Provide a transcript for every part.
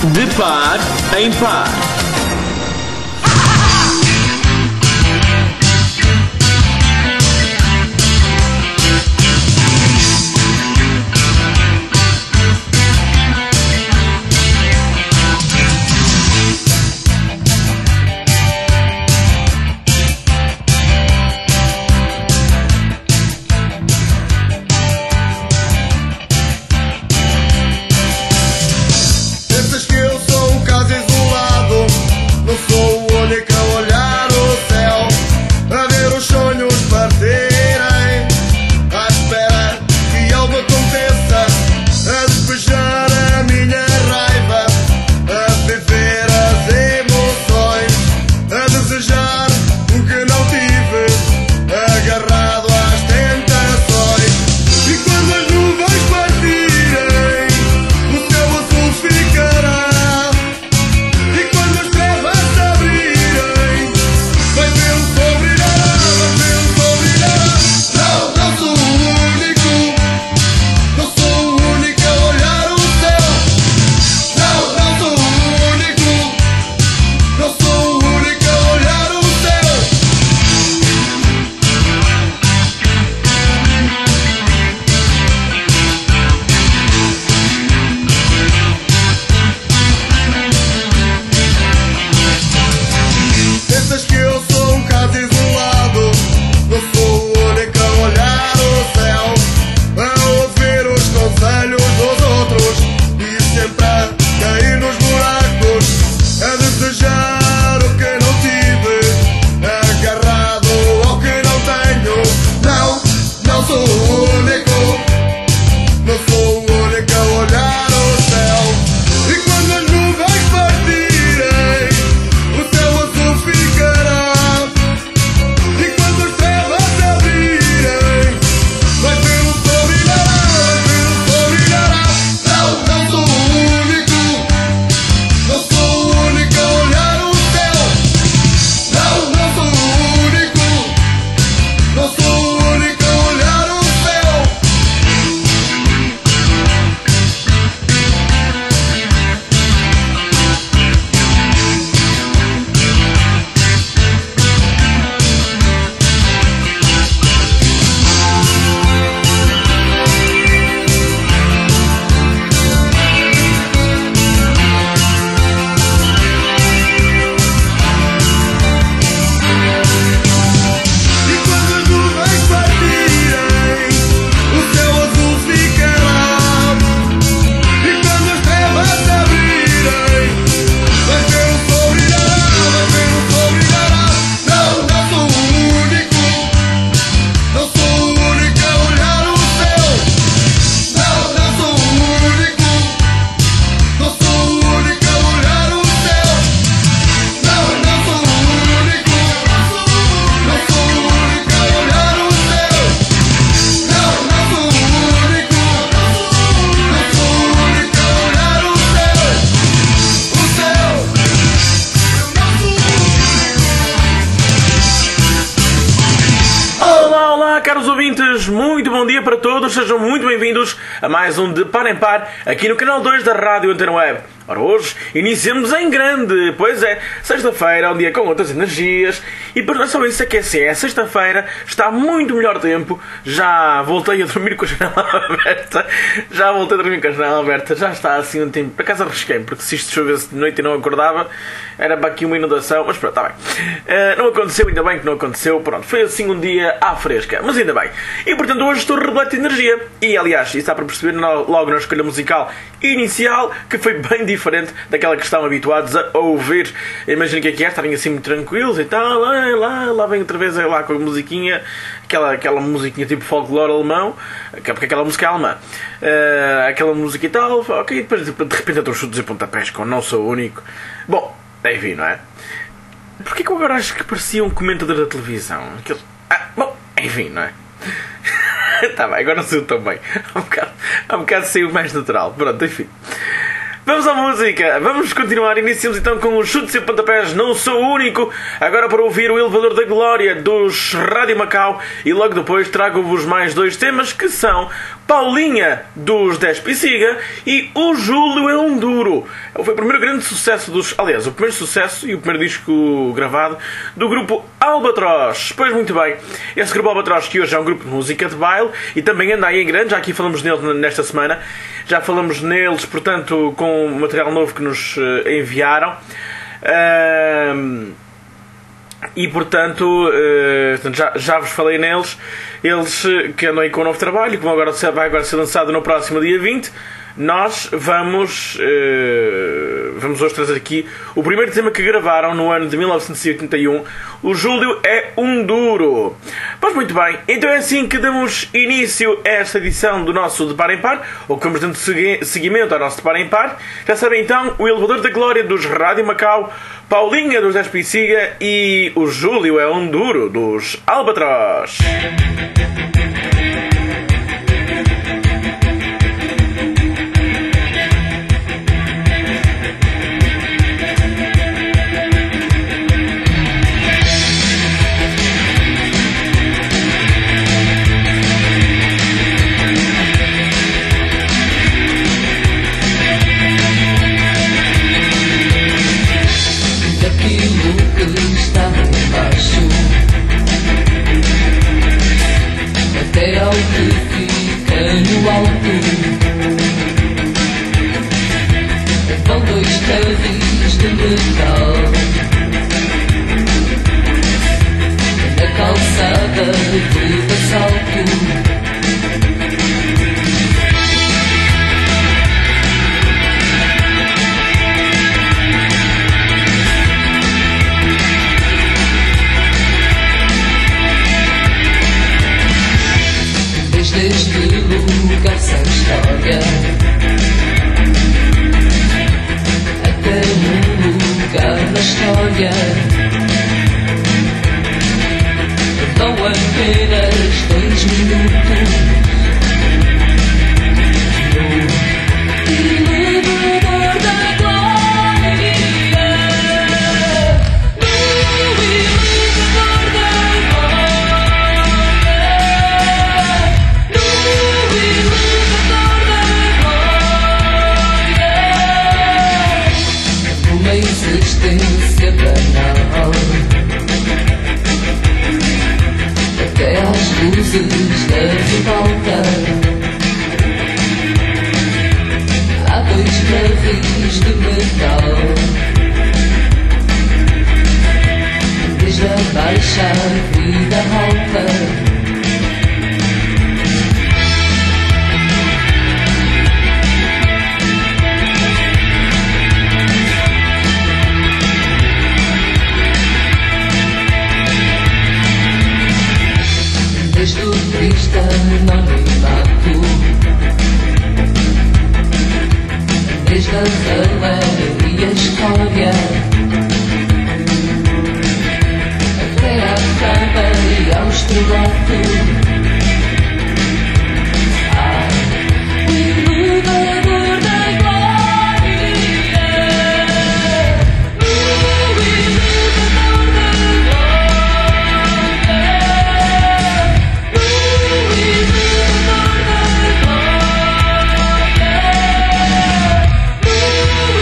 De par em par. Caros ouvintes, muito bom dia para todos, sejam muito bem-vindos a mais um De Par em Par, aqui no canal 2 da Rádio Antena Web. Ora, hoje iniciamos em grande, pois é, sexta-feira, um dia com outras energias, e depois não é só isso, é que é sexta-feira, está muito melhor tempo, já voltei a dormir com a janela aberta, já está assim um tempo, por acaso arrisquei-me, porque se isto chovesse de noite e não acordava, era para aqui uma inundação, mas pronto, está bem. Não aconteceu, ainda bem que não aconteceu, pronto, foi assim um dia à fresca, mas ainda bem. E portanto hoje estou repleto de energia, e aliás, isso dá para perceber logo na escolha musical inicial, que foi bem diferente daquela que estão habituados a ouvir. Imaginem o que é, estarem assim muito tranquilos e tal, lá vem outra vez lá com a musiquinha, aquela musiquinha tipo folclore alemão, porque aquela música é alemã, aquela música e tal, ok, depois de repente eu chutos e pontapés com Não Sou o Único. Bom, enfim, não é? Porquê que eu agora acho que parecia um comentador da televisão? Bom, enfim, não é? Tá bem, agora não saiu tão bem. Há um bocado saiu mais natural. Pronto, enfim. Vamos à música, vamos continuar. Iniciamos então com os chutes e pontapés. Não Sou o Único, agora para ouvir o Elevador da Glória dos Rádio Macau, e logo depois trago-vos mais dois temas que são Paulinha dos Despe e Siga e o Júlio é um Duro. Foi o primeiro grande sucesso aliás, o primeiro sucesso e o primeiro disco gravado do grupo Albatroz. Pois muito bem, esse grupo Albatroz, que hoje é um grupo de música de baile e também anda aí em grande, já aqui falamos neles nesta semana, já falamos neles, portanto, com material novo que nos enviaram. E portanto, já vos falei neles. Eles que andam aí com um novo trabalho, como vai agora ser lançado no próximo dia 20. Nós vamos hoje trazer aqui o primeiro tema que gravaram no ano de 1981. O Júlio é um Duro. Pois muito bem, então é assim que damos início a esta edição do nosso De Par em Par, ou que vamos dando seguimento ao nosso De Par em Par. Já sabem então, o Elevador da Glória dos Rádio Macau, Paulinha dos Despe e Siga e o Júlio é um Duro dos Albatroz. Até ao que fica no alto, vão dois carris de metal na calçada de assalto. Desde lugar sem história até um lugar na história, dão apenas 2 minutos. No elevador da glória, no elevador da glória, uma existência banal, até às luzes da ribalta. Há 2 carris de metal, desde a baixa à vida alta. Desde o triste anonimato, desde a rala e a história, até à fama e ao estrelato. O elevador da glória, o elevador da glória, o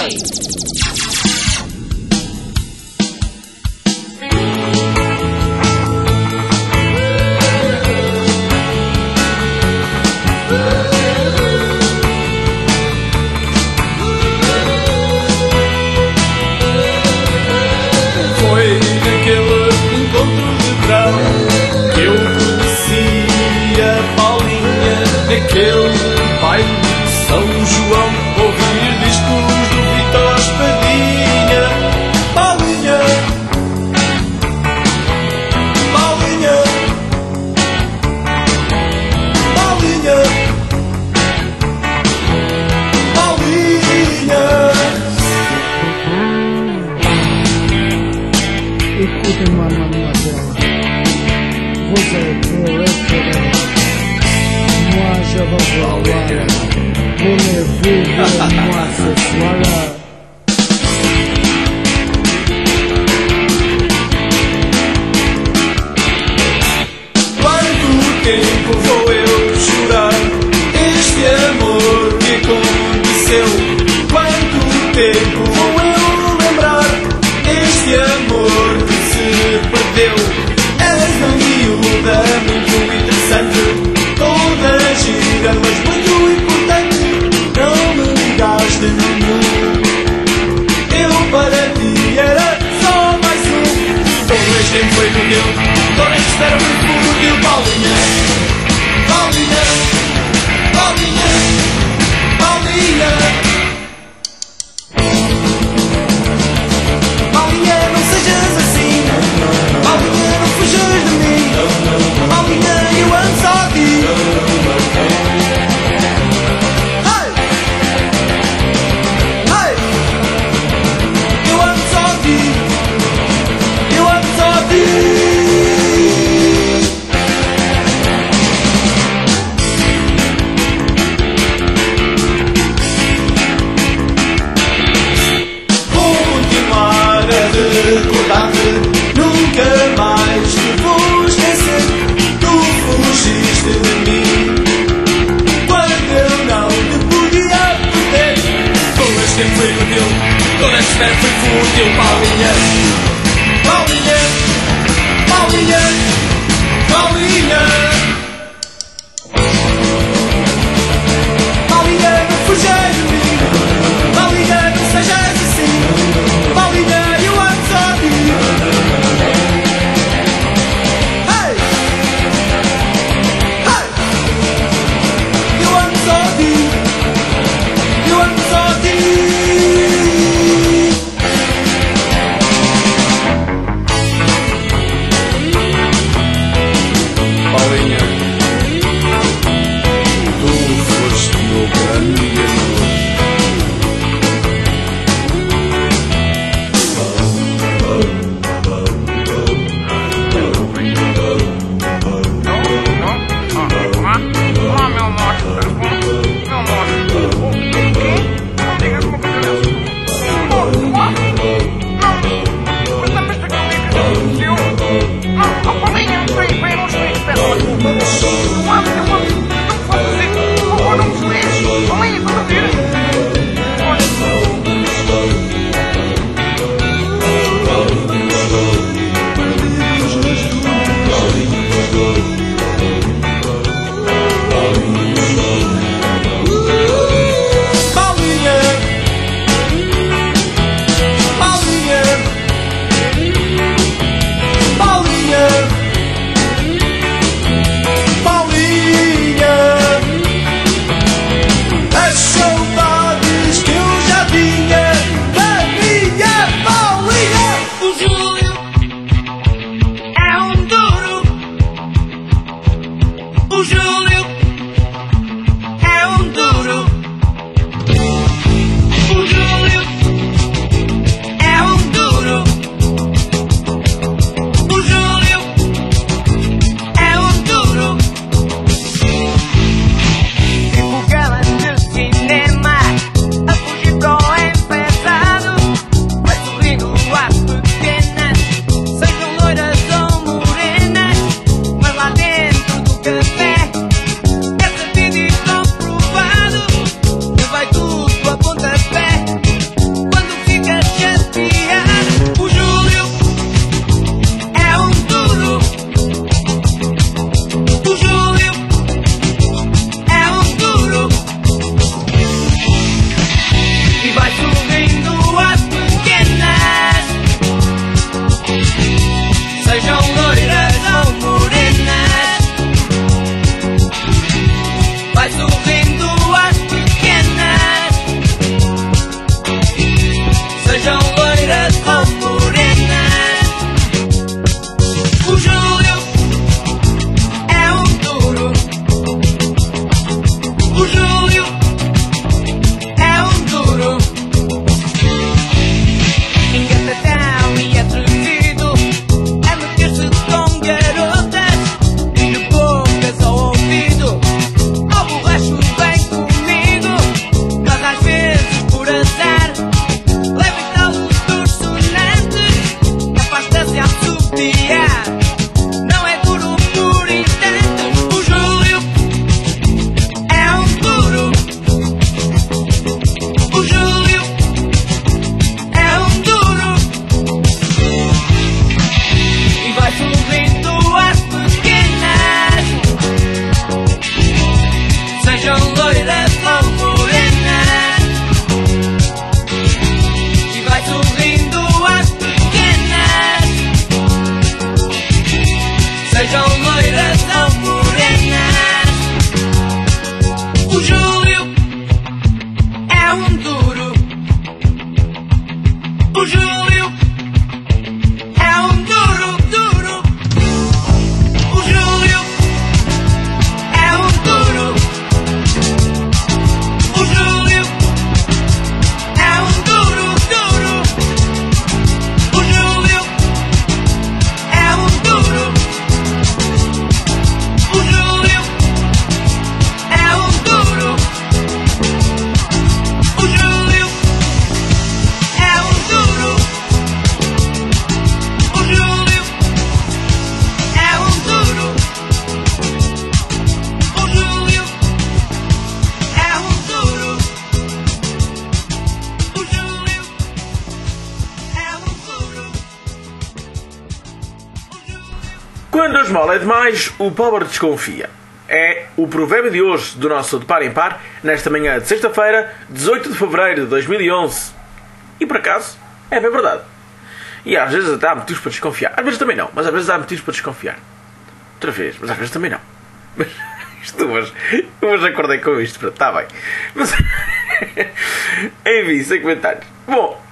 Foi naquele encontro de verão que eu conheci a Paulinha. Naquele baile de São João, ouvir discos do Vitor Espadinha. Paulinha, Paulinha, Paulinha, Paulinha. Écoutez-moi, mademoiselle, vous êtes heureux. Moi, je veux voir. Vous me voulez moi ce soir-là. Quanto tempo vou eu chorar este amor que aconteceu? Quanto tempo vou eu lembrar este amor que se perdeu? És uma miúda muito interessante, toda gira, mas muito importante. Não me ligaste nenhum, eu para ti era só mais um. Todo este tempo foi inútil, toda esta espera foi fútil. Paulinha, Paulinha, Paulinha, Paulinha. Júlio é um duro, engatatão e atrevido, a meter-se com garotas de bocas ao ouvido. Ao borracho vem comigo, mas às vezes por azar leva em talos dos sonantes, capaz de se assobiar. Não é duro por instantes, o Júlio é um duro. O Júlio é um duro e vai sorrindo às pequenas, sejam loiras ou morenas, e vai sorrindo às pequenas, sejam loiras ou morenas. O Júlio é um duro. O Júlio é um duro, duro. O Júlio é um duro. O Júlio é um duro, duro. O Júlio é um duro. O Júlio é um duro. O Júlio é um duro. O Júlio é um duro. O Júlio é um duro. O Júlio é um duro. Quando a esmola é demais, o pobre desconfia. É o provérbio de hoje do nosso De Par em Par, nesta manhã de sexta-feira, 18 de fevereiro de 2011. E por acaso, é bem verdade. E às vezes até há motivos para desconfiar. Às vezes também não, mas às vezes há motivos para desconfiar. Outra vez, mas às vezes também não. Isto hoje acordei com isto, pronto, está bem. Mas, enfim, sem comentários. Bom,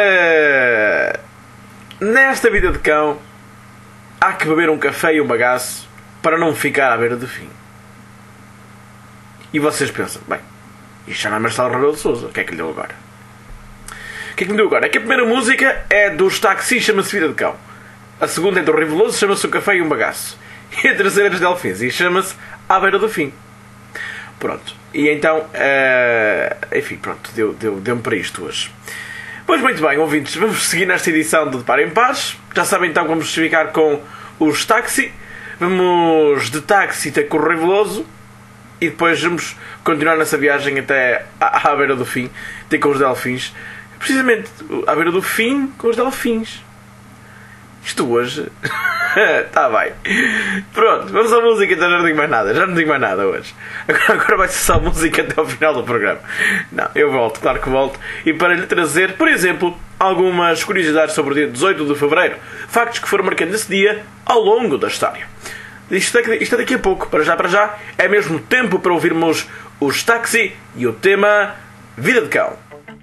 nesta vida de cão, há que beber um café e um bagaço para não ficar à beira do fim. E vocês pensam, bem, isto já não é Marcelo Rebelo de Sousa, o que é que lhe deu agora? O que é que me deu agora? É que a primeira música é dos Taxi, chama-se Vida de Cão. A segunda é do Riveloso, chama-se Um Café e um Bagaço. E a terceira é dos Delfins e chama-se À Beira do Fim. Pronto. E então, enfim, pronto, deu-me para isto hoje. Pois muito bem, ouvintes, vamos seguir nesta edição do De Par em Pares. Já sabem então que vamos ficar com os Taxi. Vamos de táxi até com o Riveloso. E depois vamos continuar nessa viagem até à beira do fim, até com os Delfins. Precisamente, à beira do fim com os Delfins. Isto hoje... Está bem. Pronto, vamos à música, então já não digo mais nada hoje. Agora vai ser só música até ao final do programa. Não, eu volto, claro que volto. E para lhe trazer, por exemplo, algumas curiosidades sobre o dia 18 de fevereiro. Factos que foram marcando esse dia ao longo da história. Isto é daqui a pouco, para já, é mesmo tempo para ouvirmos os Taxi e o tema Vida de Cão.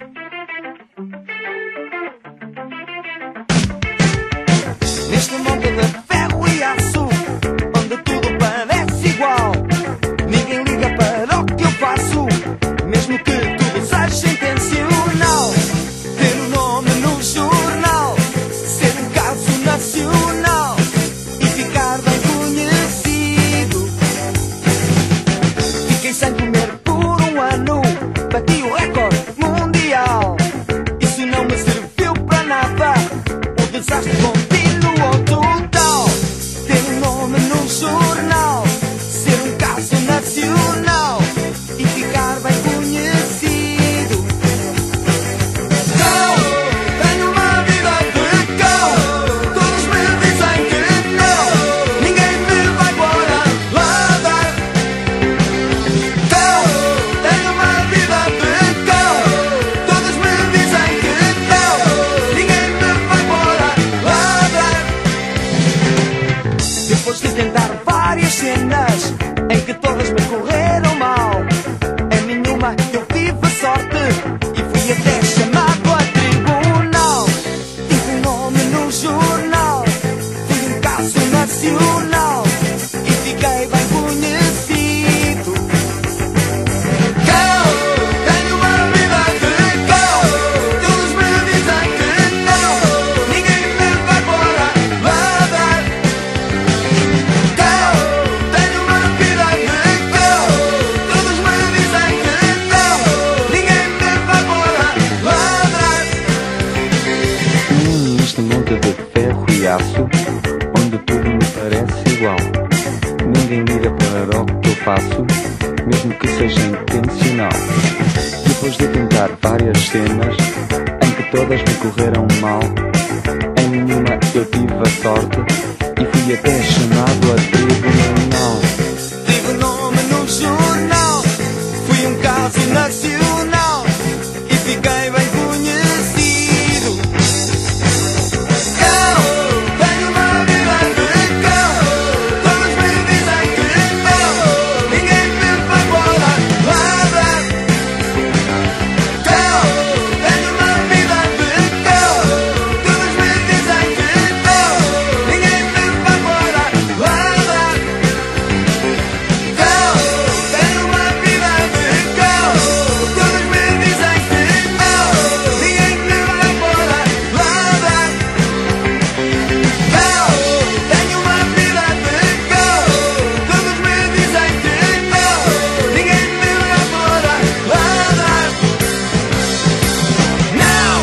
Neste mundo de ferro e aço, onde tudo parece igual, ninguém liga para o que eu faço, mesmo que tudo seja intencional. Ter um nome no jornal, ser um caso nacional e ficar bem conhecido. Fiquei sem comer por um ano, bati o recorde mundial. Depois de tentar várias cenas em que todas me correram mal, em nenhuma eu tive a sorte e fui até chamado a tribunal. Tive nome num jornal, fui um caso nacional e fiquei bem conhecido. Eu tenho uma vida de cão, todos me dizem que não, ninguém me vai parar nada. Eu tenho uma vida de cão, todos me dizem que não, ninguém me vai parar nada. Eu tenho uma vida de cão, todos me dizem que não, ninguém me vai parar nada. Eu tenho uma vida de cão, todos me dizem que não, ninguém me vai parar nada. Não!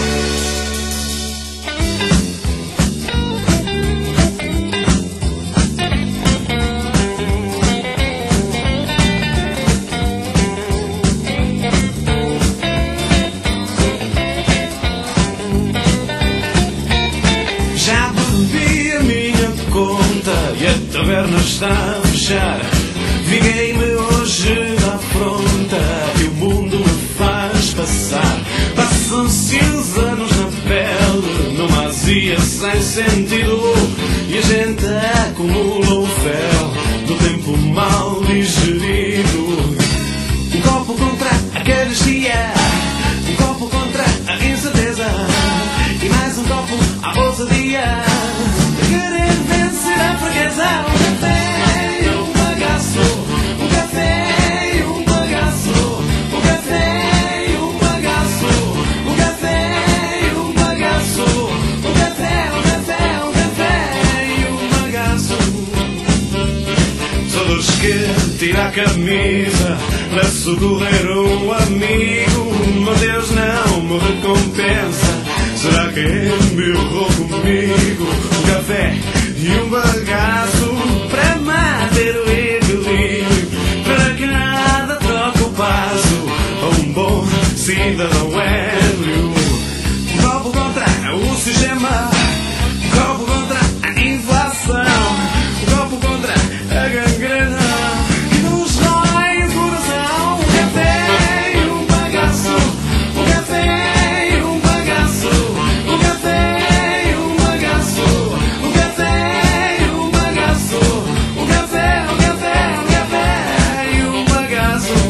Já bebi a minha conta e a taberna está a fechar. Vinguei-me hoje da afronta e o mundo me faz passar. Passam-se os anos na pele, numa azia sem sentido, e a gente acumula o fel do tempo mal digerido. Um copo contra a carestia, um copo contra a incerteza, e mais um copo à ousadia de querer vencer a fraqueza. Um café e um bagaço, um café e um bagaço, um café e um bagaço, um café e um bagaço, um café, um café, um café e um bagaço. Só dos que tira a camisa para socorrer um amigo. Meu Deus, não me recompensa. Será que me errou comigo? Um café e um bagaço para manter o equilíbrio, para que nada troque o passo a um bom cidadão ébrio. Um copo contra o sistema, um copo contra a inflação, um copo contra a gangrena que nos rói o coração. Um café e um bagaço, um café e um bagaço, um café e um bagaço, um café e um bagaço, um café, um café, um café e um bagaço.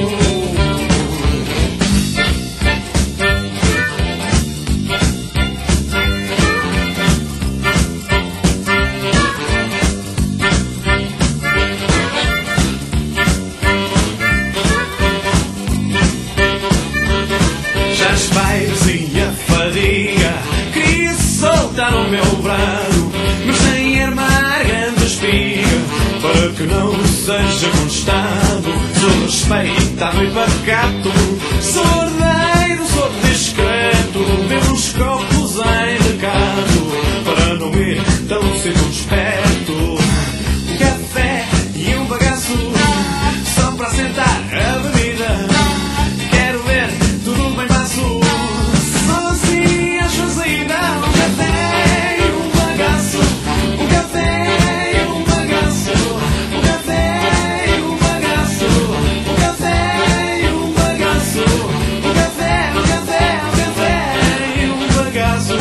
Já espairecia a fadiga, queria soltar o meu brado, mas sem armar grande espiga, para que não seja constado. Sou respeitado e pacato, sou ordeiro, sou discreto, bebo uns copos em recado, para não ir tão circunspecto. Um café e um bagaço, só para sentar a bebida. Quero ver tudo bem passo, só assim acho a saída. Um café e um bagaço, um café e um bagaço, um café e um bagaço, um café e um bagaço, um café, um café, um café e um bagaço.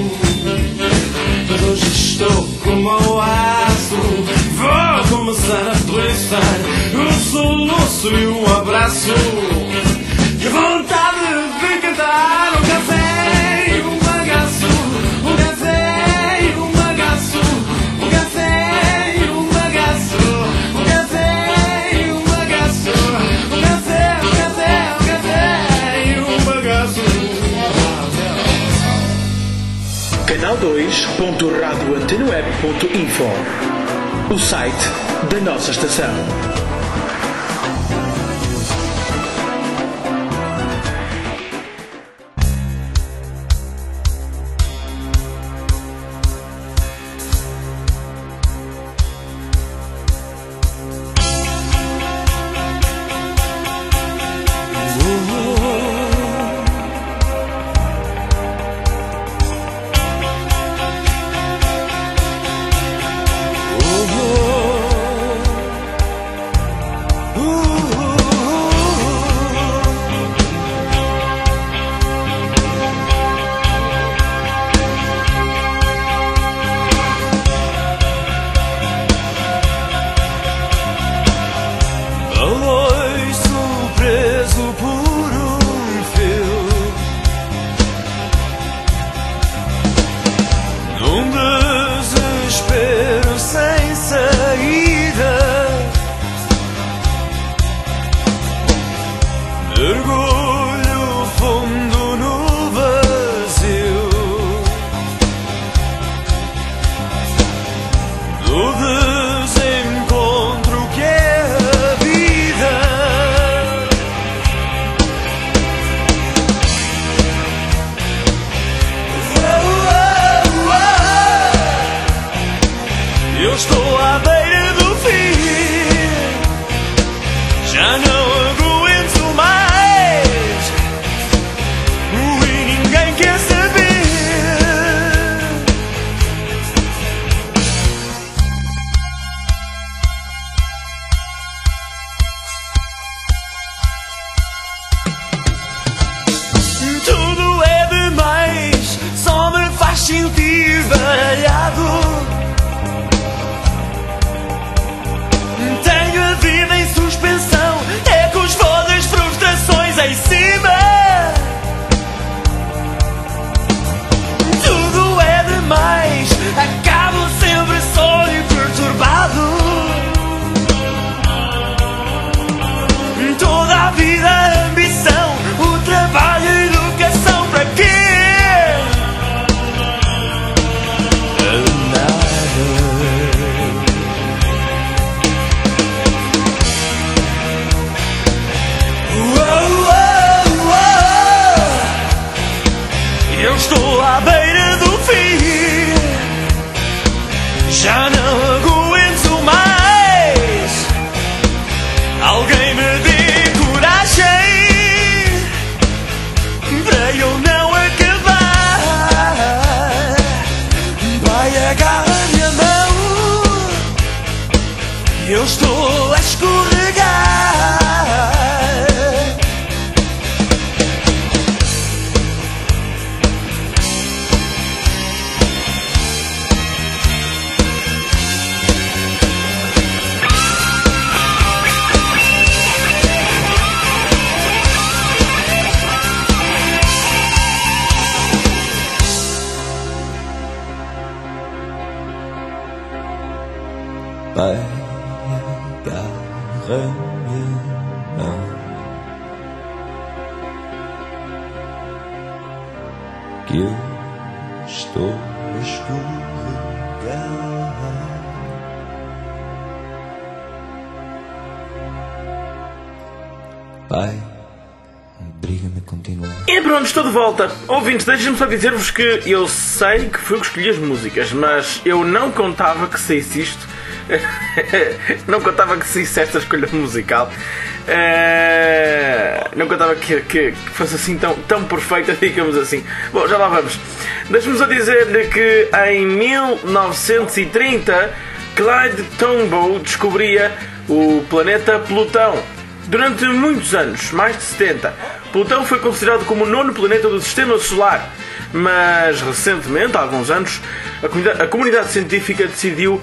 Mas hoje estou como ao aço, vou começar a turistar um soluço e um abraço. Que vontade de cantar. Um café e um bagaço, um café e um bagaço, um café e um bagaço, um café e um bagaço, um café, um café, um café e um bagaço. Canal 2.radioantenaweb.info, o site da nossa estação. Estou à beira do fim, já não aguento mais. Alguém me dê coragem para eu não acabar. Vai, agarra a minha mão, eu estou a escorregar. Vai, agarra minha mão, que eu estou a escorregar. Pai, obriga-me a continuar. E pronto, estou de volta. Ouvintes, deixem-me só dizer-vos que eu sei que fui eu que escolhi as músicas, mas eu não contava que saísse isto. Não contava que saísse esta escolha musical. Não contava que fosse assim tão perfeita, digamos assim. Bom, já lá vamos. Deixe-me só dizer-lhe que em 1930 Clyde Tombaugh descobria o planeta Plutão. Durante muitos anos, mais de 70, Plutão foi considerado como o 9º planeta do Sistema Solar. Mas recentemente, há alguns anos, a comunidade científica decidiu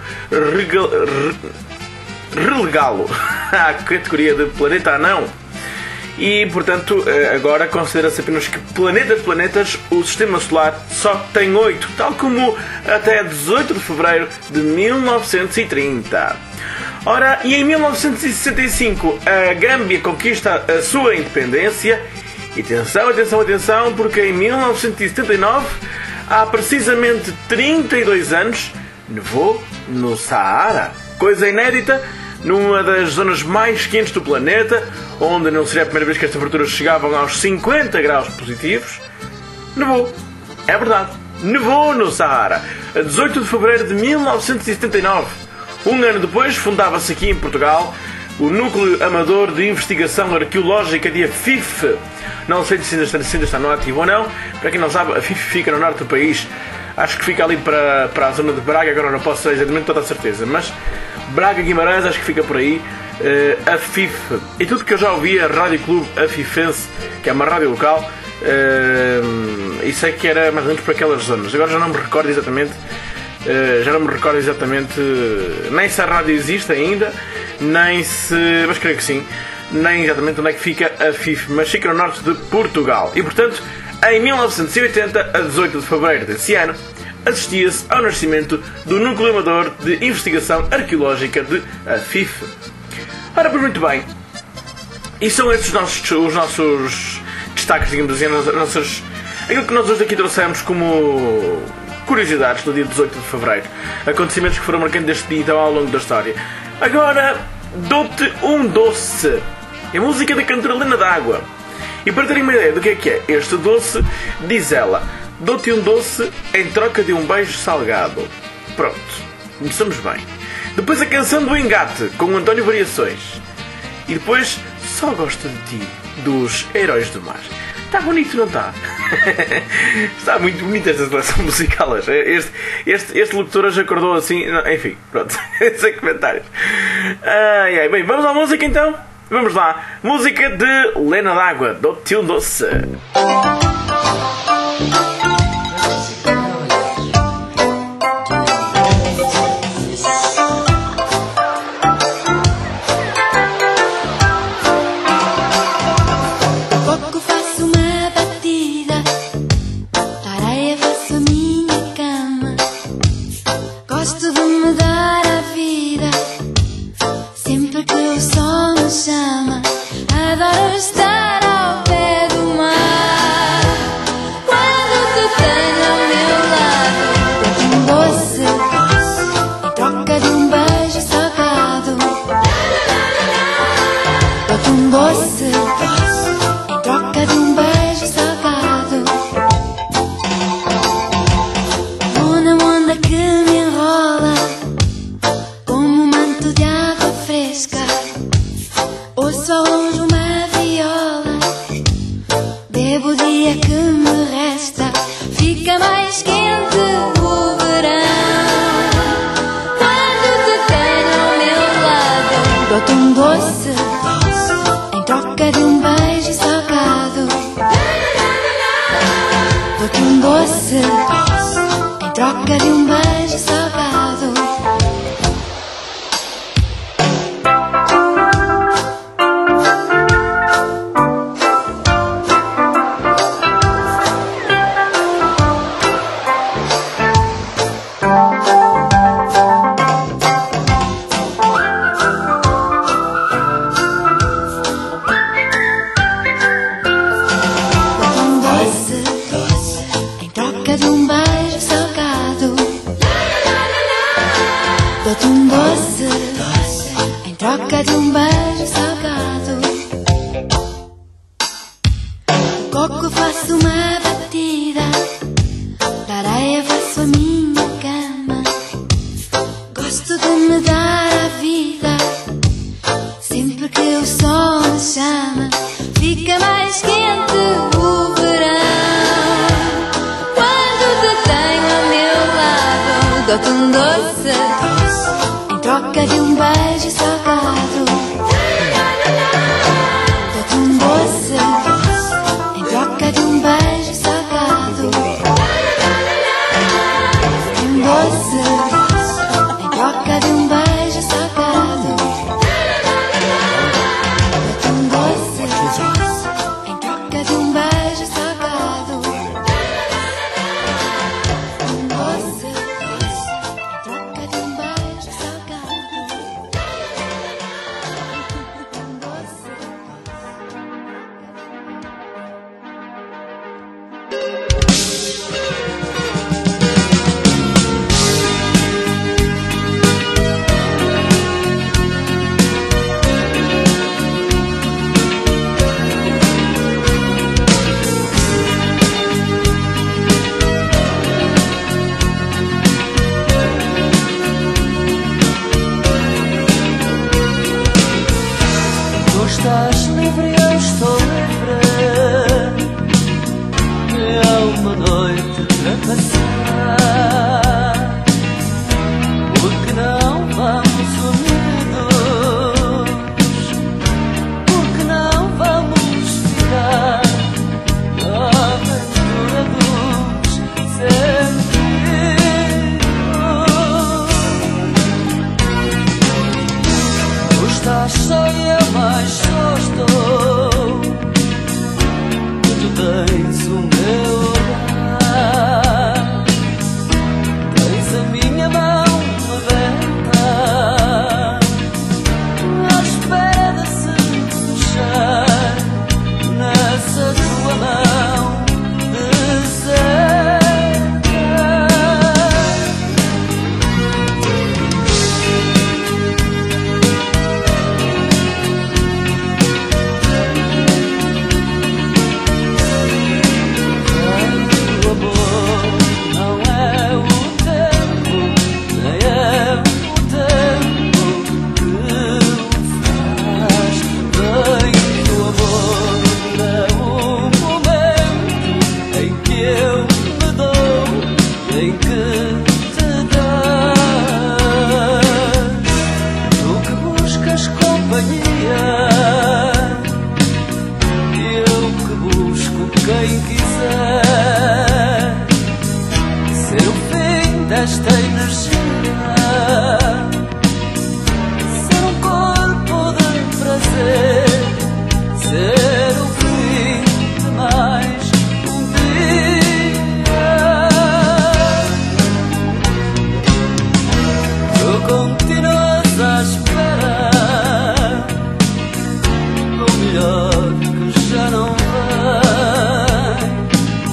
relegá-lo à categoria de planeta anão. E, portanto, agora considera-se apenas que planetas, o Sistema Solar só tem 8, tal como até 18 de fevereiro de 1930. Ora, e em 1965 a Gâmbia conquista a sua independência. E atenção, porque em 1979, há precisamente 32 anos, nevou no Saara. Coisa inédita, numa das zonas mais quentes do planeta, onde não seria a primeira vez que as temperaturas chegavam aos 50 graus positivos, nevou. É verdade, nevou no Saara, a 18 de fevereiro de 1979. Um ano depois, fundava-se aqui em Portugal o Núcleo Amador de Investigação Arqueológica de Afife. Não sei se ainda está no ativo ou não. Para quem não sabe, Afife fica no norte do país. Acho que fica ali para a zona de Braga. Agora não posso ter exatamente toda a certeza, mas Braga, Guimarães, acho que fica por aí. Afife. E tudo que eu já ouvi, a Rádio Clube Afifense, que é uma rádio local, e sei que era mais ou menos por aquelas zonas. Agora já não me recordo exatamente. Nem se a rádio existe ainda, nem se... mas creio que sim. Nem exatamente onde é que fica a Afife, mas fica no norte de Portugal. E, portanto, em 1980, a 18 de fevereiro desse ano, assistia-se ao nascimento do Núcleo Amador de Investigação Arqueológica de Afife. Ora, pois muito bem. E são estes os nossos destaques, digamos assim, aquilo que nós hoje aqui trouxemos como curiosidades do dia 18 de fevereiro. Acontecimentos que foram marcantes deste dia então ao longo da história. Agora, dou-te um doce. É música da cantora Lena D'Água. E para terem uma ideia do que é este doce, diz ela: dou-te um doce em troca de um beijo salgado. Pronto, começamos bem. Depois a canção do Engate, com o António Variações. E depois, Só Gosto de Ti, dos Heróis do Mar. Está bonito, não está? Está muito bonita esta seleção musical. Este locutor hoje acordou assim... Enfim, pronto. Sem comentários. Bem, vamos à música então? Vamos lá. Música de Lena D'Água, Dou-te um doce. Adoro estar ao pé do mar. Dou-te um doce em troca de um beijo salgado. Dou-te um doce em troca de um beijo salgado. Dou-te um doce em troca de um beijo salgado. O coco faço uma batida, da areia faço a minha cama. Gosto de me dar a vida, sempre que o sol me chama. Fica mais quente o verão quando te tenho ao meu lado. Dou-te um doce em troca de um beijo salgado. Dou-te um doce em troca de um beijo salgado. Um doce em troca de um beijo salgado. Dou-te um doce em troca de um beijo salgado. Um doce em troca de um beijo salgado. Tu estás livre, eu estou livre. É uma noite para passar. Porque não vamos unidos? Porque não vamos ficar na aventura dos sentidos? Tu estás só e eu mais só estou. Tu tens o meu olhar, tens a minha mão aberta, à espera de se fechar nessa tua mão deserta. O amor não é o tempo, nem é o tempo que o faz bem. O amor é o momento em que eu me dou, em que te dás. Tu que buscas companhia, eu que busco quem quiser ser o fim desta energia, ser um corpo de prazer, ser o fim de mais um dia. Tu continuas à espera do melhor que já não vem.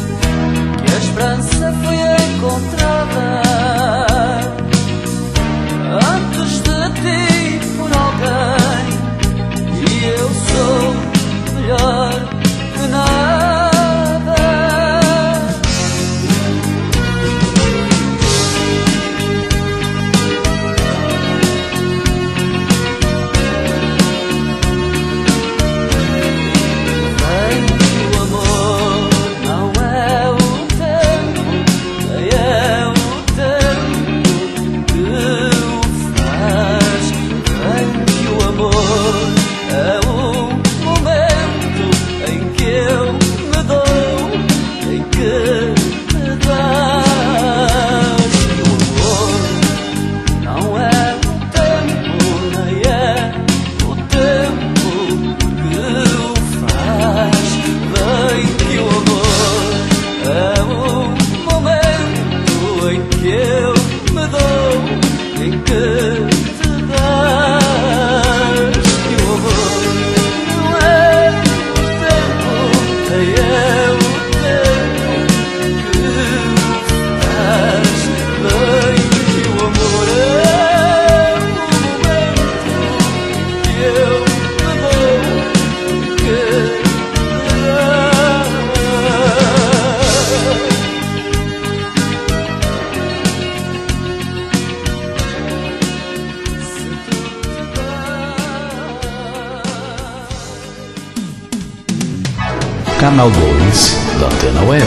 Canal 2 da Antena Web.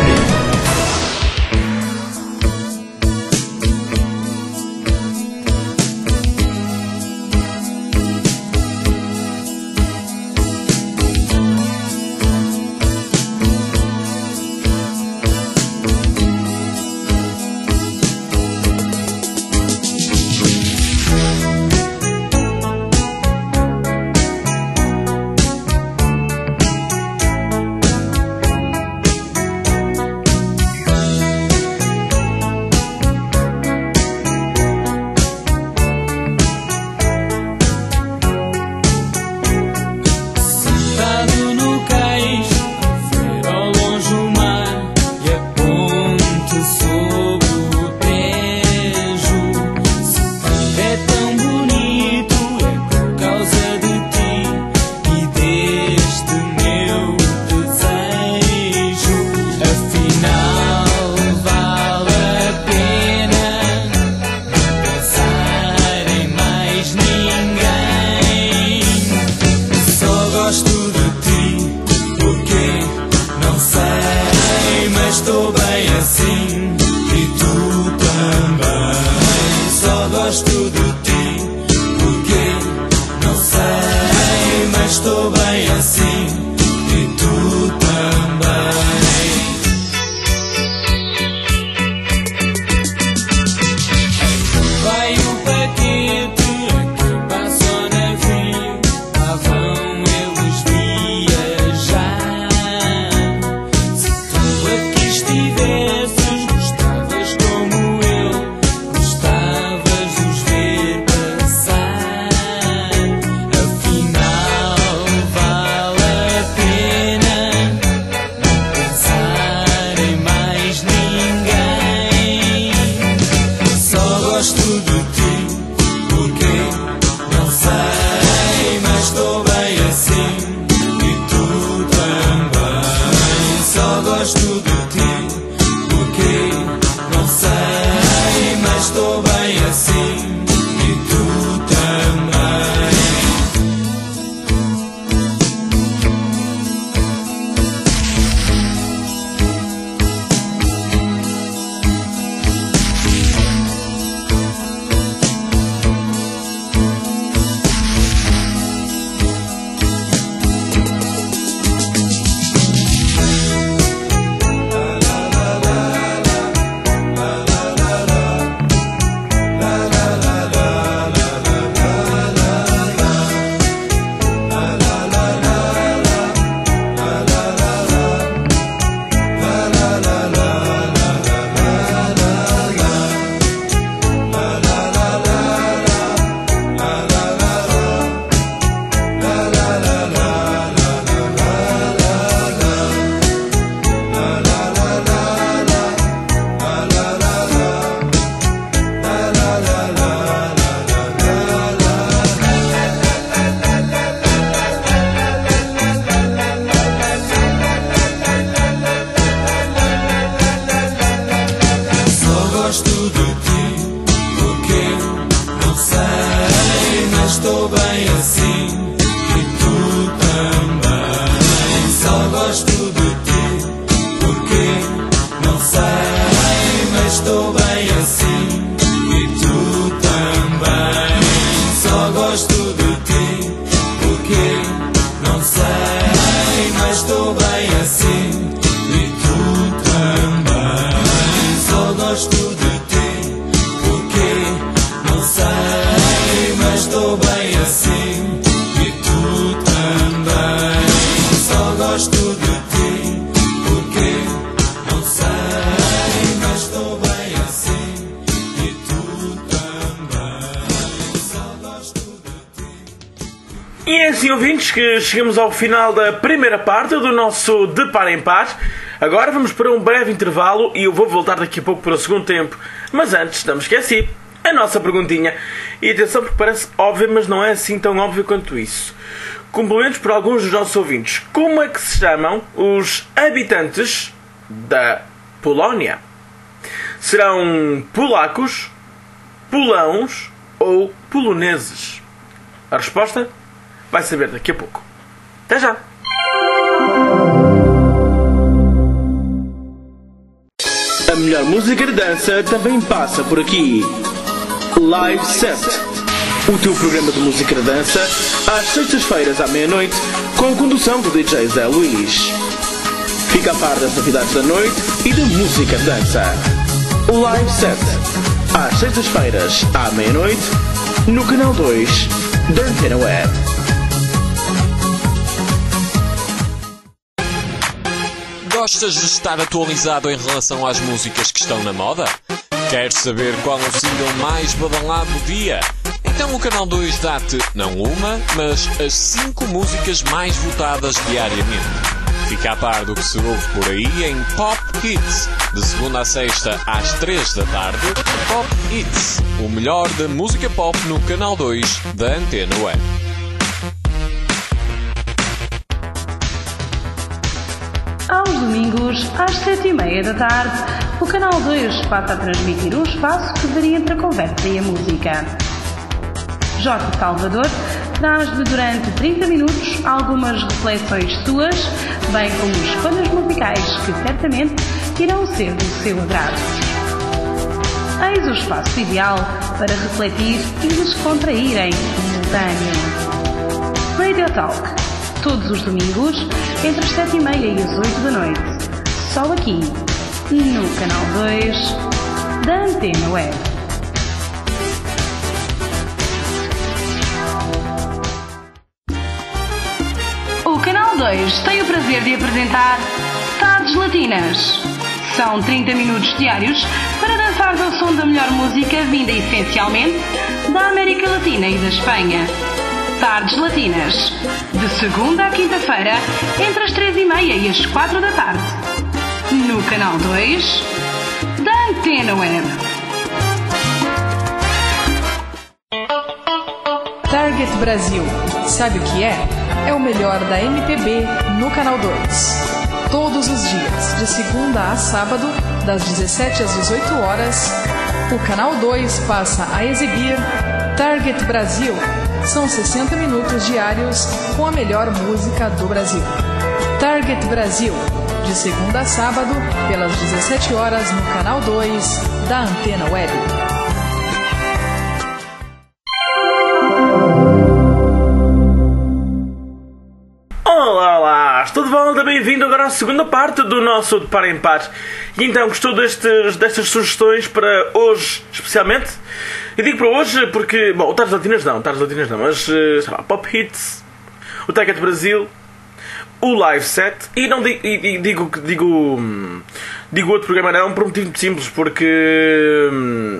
assim, ouvintes, que chegamos ao final da primeira parte do nosso De Par em Par. Agora vamos para um breve intervalo e eu vou voltar daqui a pouco para o segundo tempo. Mas antes, não me esqueci, a nossa perguntinha. E atenção, porque parece óbvio, mas não é assim tão óbvio quanto isso. Complementos por alguns dos nossos ouvintes. Como é que se chamam os habitantes da Polónia? Serão polacos, polãos ou poloneses? A resposta vai saber daqui a pouco. Até já! A melhor música de dança também passa por aqui. Live Set. O teu programa de música de dança às sextas-feiras à meia-noite com a condução do DJ Zé Luís. Fica a par das novidades da noite e da música de dança. Live Set. Às sextas-feiras à meia-noite no canal 2 da Antena Web. Gostas de estar atualizado em relação às músicas que estão na moda? Queres saber qual é o single mais badalado do dia? Então o Canal 2 dá-te não uma, mas as 5 músicas mais votadas diariamente. Fica a par do que se ouve por aí em Pop Hits, de segunda a sexta às 3 da tarde. Pop Hits, o melhor da música pop no Canal 2 da Antena Web. Aos domingos, às 7h30 da tarde, o Canal 2 passa a transmitir um espaço que varia entre a conversa e a música. Jorge Salvador traz-lhe durante 30 minutos algumas reflexões suas, bem como escolhas musicais que certamente irão ser do seu agrado. Eis o espaço ideal para refletir e descontrair em simultâneo. Radio Talk, todos os domingos, entre as 7h30 e as 8 da noite, só aqui, no Canal 2 da Antena Web. O Canal 2 tem o prazer de apresentar Tardes Latinas. São 30 minutos diários para dançar ao som da melhor música vinda essencialmente da América Latina e da Espanha. Tardes Latinas, de segunda à quinta-feira, entre as 3h30 e as 4 da tarde, no Canal 2 da Antena Web. Target Brasil, sabe o que é? É o melhor da MPB no Canal 2. Todos os dias, de segunda a sábado, das 17 às 18 horas, o Canal 2 passa a exibir Target Brasil. São 60 minutos diários com a melhor música do Brasil. Target Brasil, de segunda a sábado, pelas 17 horas no Canal 2 da Antena Web. Olá, estou de volta, bem-vindo agora à segunda parte do nosso De Par em Par. E então, gostou destas sugestões para hoje, especialmente? Eu digo para hoje porque, bom, o Tardes Latinas não, mas, sei lá, Pop Hits, o Target Brasil, o Live Set, e não digo outro programa não, por um motivo muito simples, porque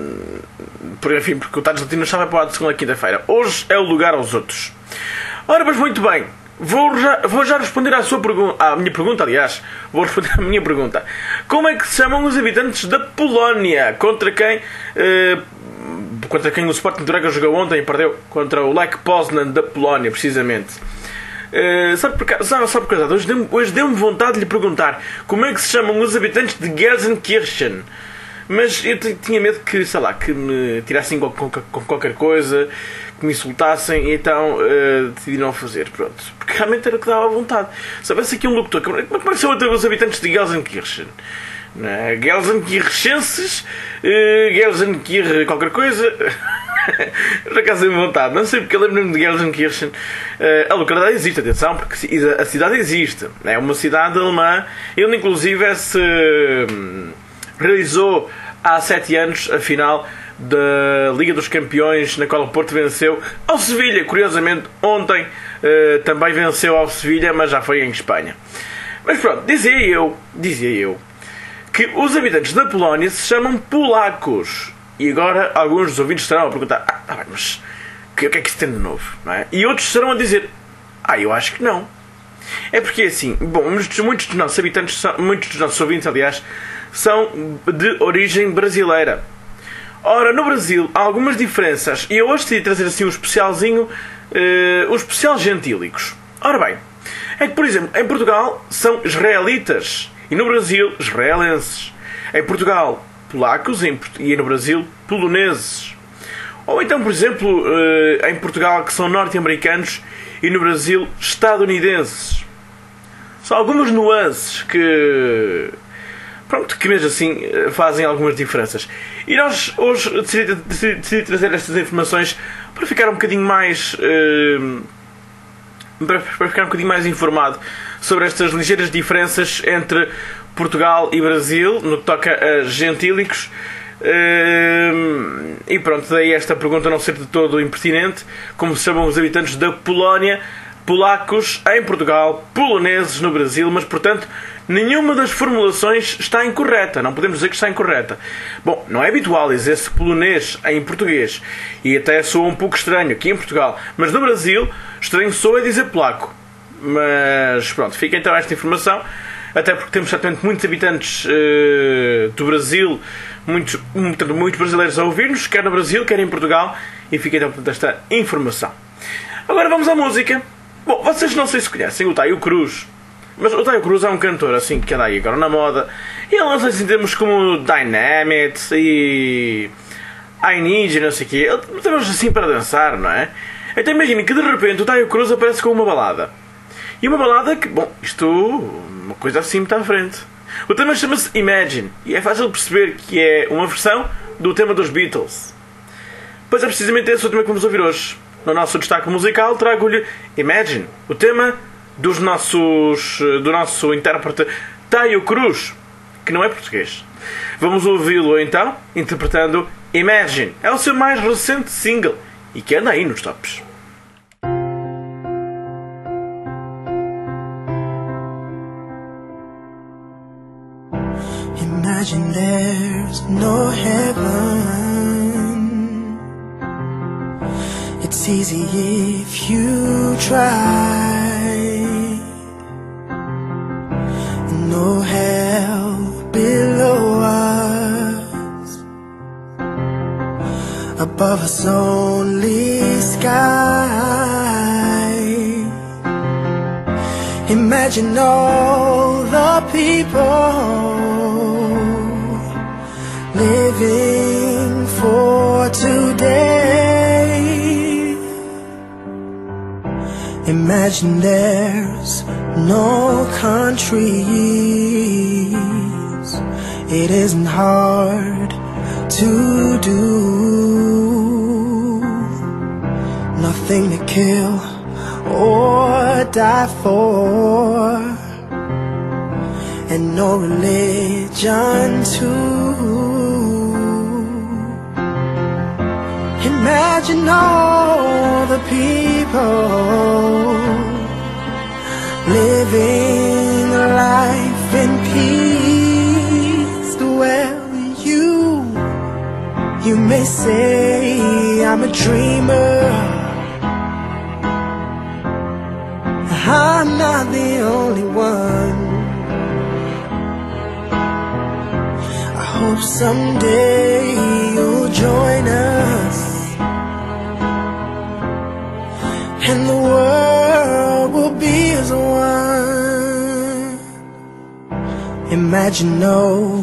o Tardes Latinas só vai para lá de segunda a quinta-feira. Hoje é o lugar aos outros. Ora, mas muito bem. Vou já responder à minha pergunta, aliás. Vou responder à minha pergunta. Como é que se chamam os habitantes da Polónia? Contra quem o Sporting de Braga jogou ontem e perdeu? Contra o Lech Poznan da Polónia, precisamente. Sabe por causa, hoje deu-me vontade de lhe perguntar como é que se chamam os habitantes de Gelsenkirchen. Mas eu tinha medo que, sei lá, que me tirassem com qualquer coisa, que me insultassem, e então decidi não fazer, pronto. Porque realmente era o que dava vontade. Se houvesse aqui um locutor, como é que são os habitantes de Gelsenkirchen? Gelsenkirchenses, Gelsenkirchen qualquer coisa. Por acaso dei-me vontade, não sei porque eu lembro-me de Gelsenkirchen. A localidade existe, atenção, porque a cidade existe. É uma cidade alemã, onde inclusive se realizou há 7 anos a final da Liga dos Campeões, na qual o Porto venceu ao Sevilha. Curiosamente, ontem também venceu ao Sevilha, mas já foi em Espanha. Mas pronto, dizia eu que os habitantes da Polónia se chamam polacos. E agora alguns dos ouvintes estarão a perguntar: mas o que é que isso tem de novo? Não é? E outros estarão a dizer: Eu acho que não. É porque assim, bom, muitos dos nossos habitantes, muitos dos nossos ouvintes, aliás, são de origem brasileira. Ora, no Brasil há algumas diferenças e eu hoje decidi trazer assim um especialzinho, o especial gentílicos. Ora bem, é que, por exemplo, em Portugal são israelitas e no Brasil israelenses. Em Portugal, polacos e no Brasil, poloneses. Ou então, por exemplo, em Portugal que são norte-americanos e no Brasil estadunidenses. São algumas nuances que mesmo assim fazem algumas diferenças. E nós hoje decidi trazer estas informações para ficar um bocadinho mais informado sobre estas ligeiras diferenças entre Portugal e Brasil no que toca a gentílicos. E pronto, daí esta pergunta não ser de todo impertinente. Como se chamam os habitantes da Polónia, polacos em Portugal, poloneses no Brasil, mas portanto nenhuma das formulações está incorreta, não podemos dizer que está incorreta. Bom, não é habitual dizer-se polonês em português e até soa um pouco estranho aqui em Portugal, mas no Brasil estranho soa dizer polaco. Mas pronto, fica então esta informação, até porque temos certamente muitos habitantes do Brasil, muitos brasileiros a ouvir-nos, quer no Brasil, quer em Portugal, e fica então portanto esta informação. Agora vamos à música. Bom, vocês não sei se conhecem o Taio Cruz, mas o Taio Cruz é um cantor assim que anda aí agora na moda, e ele lança assim termos como Dynamite e I Need You, não sei o quê, temos assim para dançar, não é? Então imaginem que de repente o Taio Cruz aparece com uma balada. E uma balada que, bom, uma coisa assim muito à frente. O tema chama-se Imagine, e é fácil perceber que é uma versão do tema dos Beatles. Pois é precisamente esse o tema que vamos ouvir hoje. No nosso destaque musical trago-lhe Imagine, o tema do nosso intérprete Taio Cruz, que não é português. Vamos ouvi-lo então, interpretando Imagine. É o seu mais recente single e que anda aí nos tops. Imagine there's no heaven. It's easy if you try. No hell below us. Above us only sky. Imagine all the people living for today. Imagine there's no countries. It isn't hard to do. Nothing to kill or die for, and no religion too. Imagine all the people living a life in peace. Well, you may say I'm a dreamer. I'm not the only one. I hope someday you'll join us, and the world will be as one. Imagine no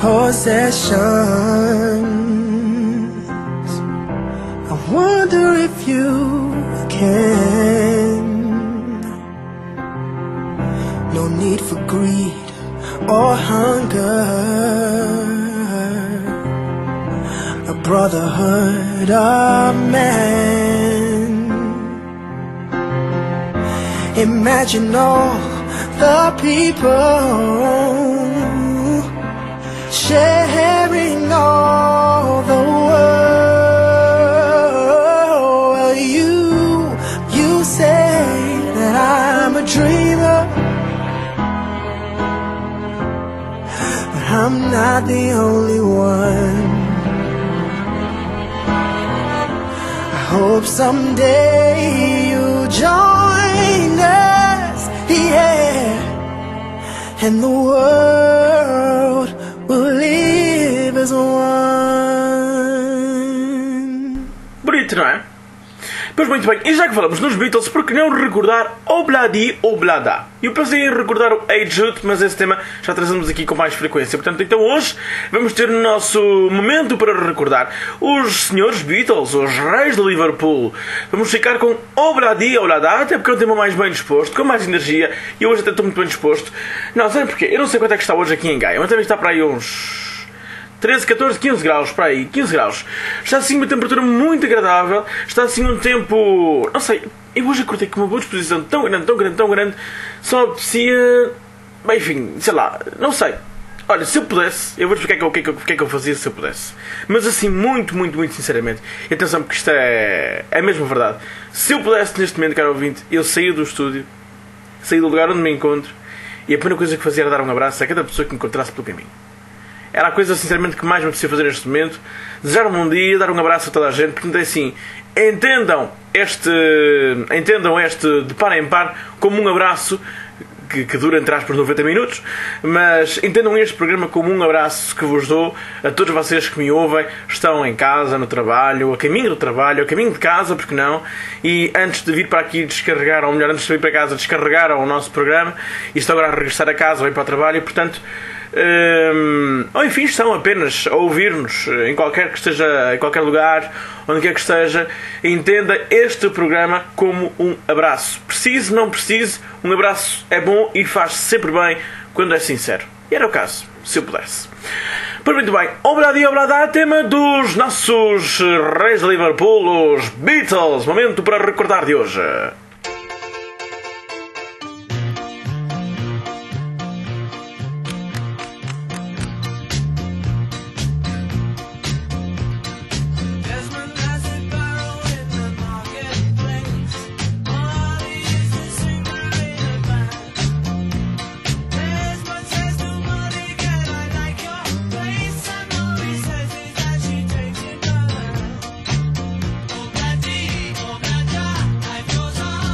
possessions. I wonder if you can. No need for greed or hunger. A brotherhood of men. Imagine all the people sharing all the world. You say that I'm a dreamer, but I'm not the only one. I hope someday you'll join yeah. And the world will live as one. Bonito, não é? Pois muito bem, e já que falamos nos Beatles, por que não recordar Obladi Oblada? Eu pensei em recordar o Hey Jude, mas esse tema já trazemos aqui com mais frequência. Portanto, então hoje vamos ter no nosso momento para recordar os senhores Beatles, os reis de Liverpool. Vamos ficar com Obladi Oblada, até porque é um tema mais bem disposto, com mais energia, e hoje até estou muito bem disposto. Não, sabem porquê? Eu não sei quanto é que está hoje aqui em Gaia, mas também está para aí uns 13, 14, 15 graus, para aí, 15 graus. Está assim uma temperatura muito agradável, está assim um tempo, não sei, eu hoje acordei com uma boa disposição tão grande, só apetecia, bem, enfim, sei lá, não sei. Olha, se eu pudesse, eu vou explicar o que é que eu fazia se eu pudesse. Mas assim, muito sinceramente, e atenção porque isto é mesmo verdade. Se eu pudesse neste momento, caro ouvinte, eu saía do estúdio, saía do lugar onde me encontro, e a primeira coisa que fazia era dar um abraço a cada pessoa que me encontrasse pelo caminho. Era a coisa, sinceramente, que mais me apetecia fazer neste momento. Desejar um bom dia, dar um abraço a toda a gente. Portanto, é assim, entendam este de par em par como um abraço que dura, entre aspas, 90 minutos. Mas entendam este programa como um abraço que vos dou a todos vocês que me ouvem. Estão em casa, no trabalho, a caminho do trabalho, a caminho de casa, porque não? E antes de vir para aqui descarregar, ou melhor, antes de vir para casa, descarregaram o nosso programa e estão agora a regressar a casa ou ir para o trabalho. E, portanto, ou enfim, estão apenas a ouvir-nos em qualquer lugar, onde quer que esteja. Entenda este programa como um abraço. Precise, não precise, um abraço é bom e faz sempre bem quando é sincero. E era o caso, se eu pudesse. Pois muito bem, Obladi Oblada, tema dos nossos reis de Liverpool, os Beatles. Momento para recordar de hoje. Oh,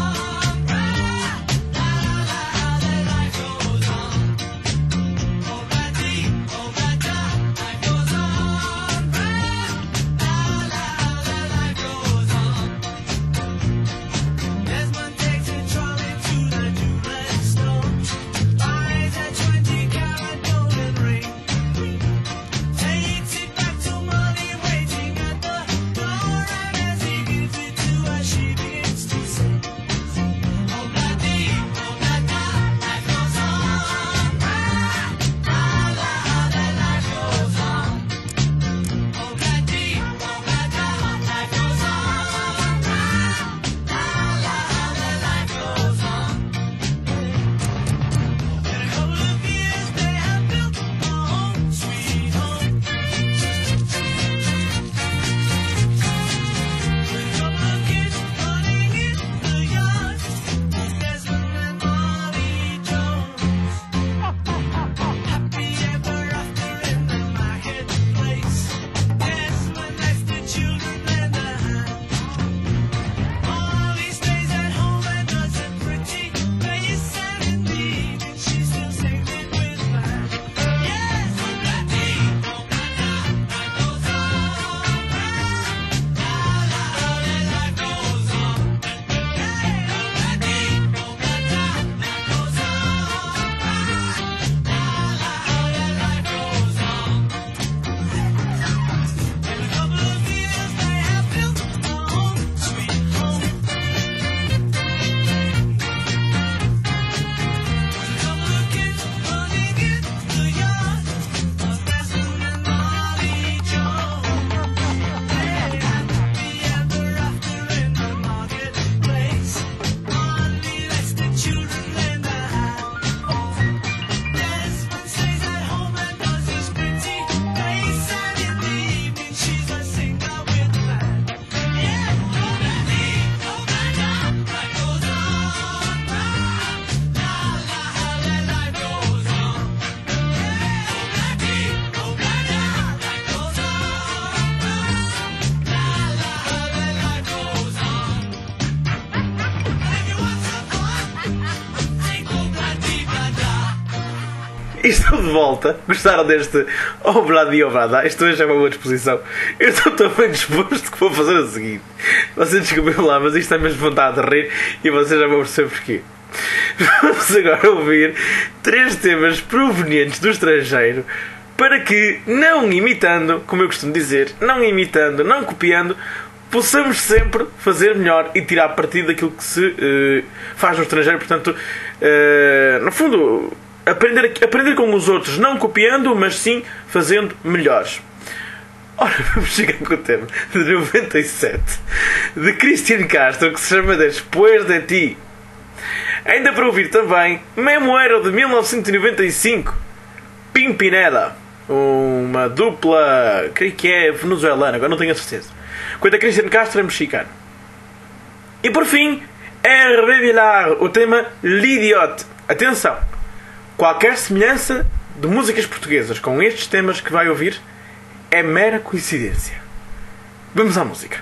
E estou de volta. Gostaram deste Obladi Oblada? Isto hoje é uma boa disposição. Eu estou tão bem disposto que vou fazer o seguinte. Vocês desculpem lá, mas isto é mesmo vontade de rir e vocês já vão perceber porquê. Vamos agora ouvir 3 temas provenientes do estrangeiro para que, não imitando, como eu costumo dizer, não imitando, não copiando, possamos sempre fazer melhor e tirar partido daquilo que se faz no estrangeiro. Portanto, no fundo, aprender com os outros, não copiando, mas sim fazendo melhores. Ora, vamos chegar com o tema de 97 de Cristian Castro, que se chama Después de Ti. Ainda para ouvir também Memoero de 1995, Pimpinela, uma dupla, creio que é venezuelana, agora não tenho a certeza. Quanto a Cristian Castro é mexicano. E por fim, é revelar o tema L'Idiot. Atenção, qualquer semelhança de músicas portuguesas com estes temas que vai ouvir é mera coincidência. Vamos à música.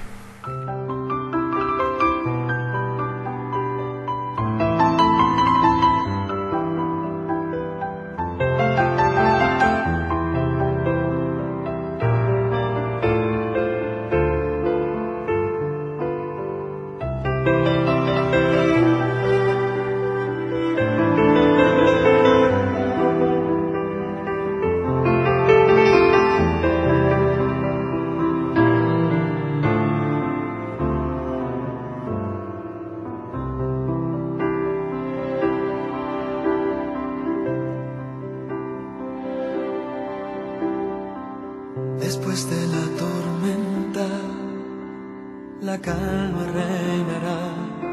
Después de la tormenta, la calma reinará.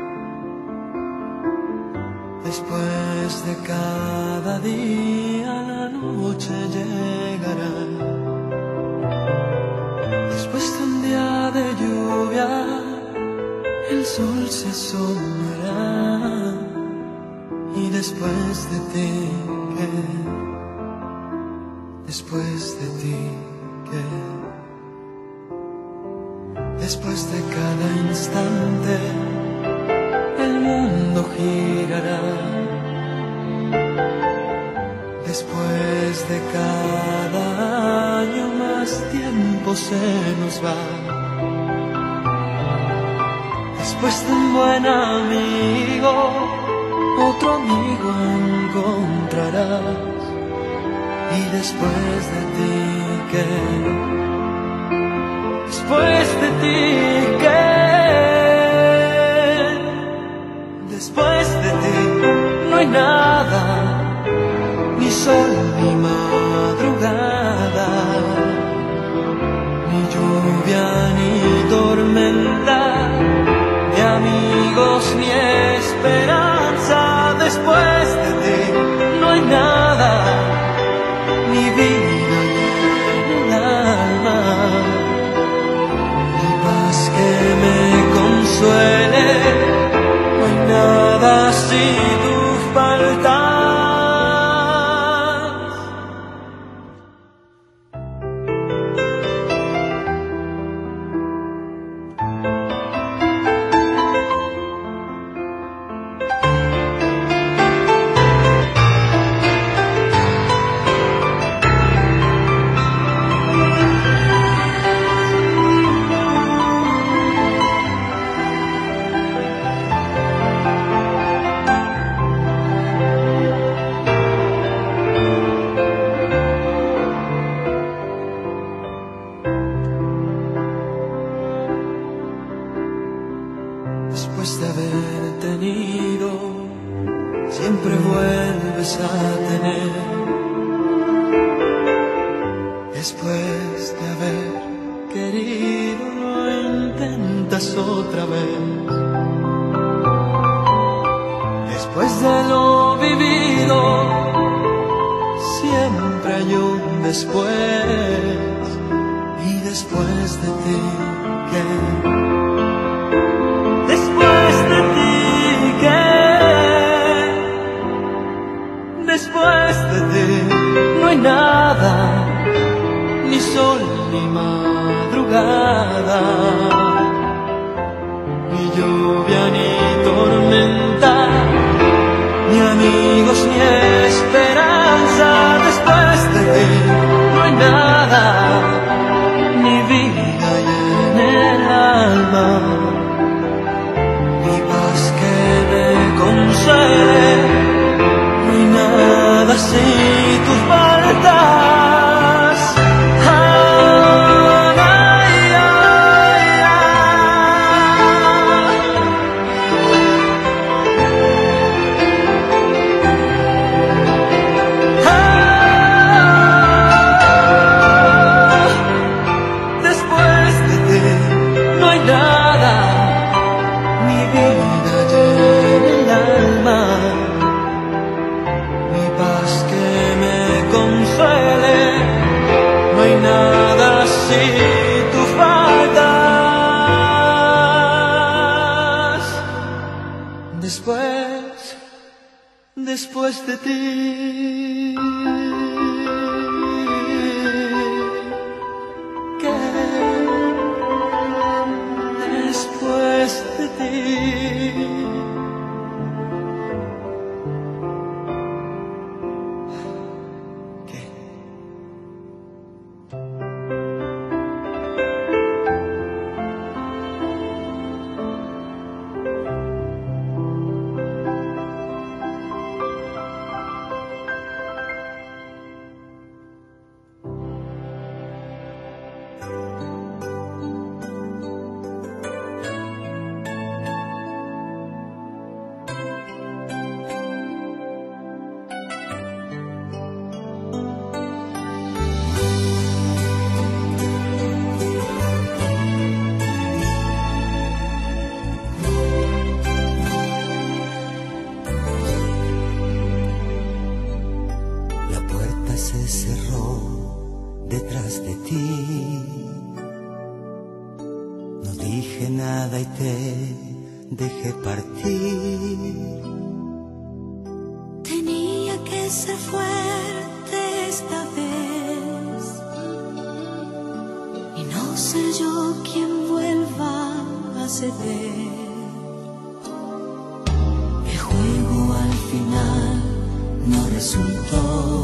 Después de cada día, la noche llegará. Después de un día de lluvia, el sol se asomará. Y después de ti, ¿qué? Después de ti, ¿qué? Después de cada instante el mundo girará. Después de cada año más tiempo se nos va. Después de un buen amigo, otro amigo encontrarás. Y después de ti, ¿qué? Después de ti, ¿qué? Después de ti no hay nada, ni sol ni madrugada, ni lluvia ni tormenta, ni amigos ni esperanza. Después de ti no hay nada, ni vida ni el alma, ni paz que me consuele. No hay nada si tú faltas. Después de haber tenido, siempre vuelves a tener. Después de haber querido, lo intentas otra vez. Después de lo vivido, siempre hay un después. Y después de ti, ¿qué? Después de ti, ¿qué? Después de ti no hay nada, ni sol ni madrugada, ni lluvia ni tormenta, ni amigos ni esperanza. si tú faltas. Después de ti no hay nada, mi vida llena el alma, mi paz que me consuele, no hay nada si tú faltas. Después de ti. Después de ti. Se cerró detrás de ti. No dije nada y te dejé partir. Tenía que ser fuerte esta vez y no ser yo quien vuelva a ceder. El juego al final no resultó.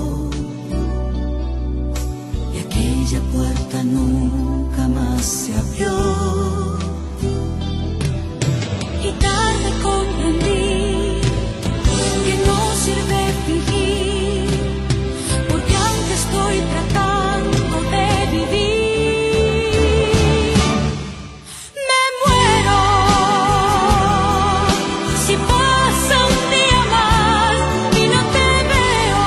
Aquella puerta nunca más se abrió. Y tarde comprendí que no sirve fingir, porque aunque estoy tratando de vivir, me muero si pasa un día más y no te veo.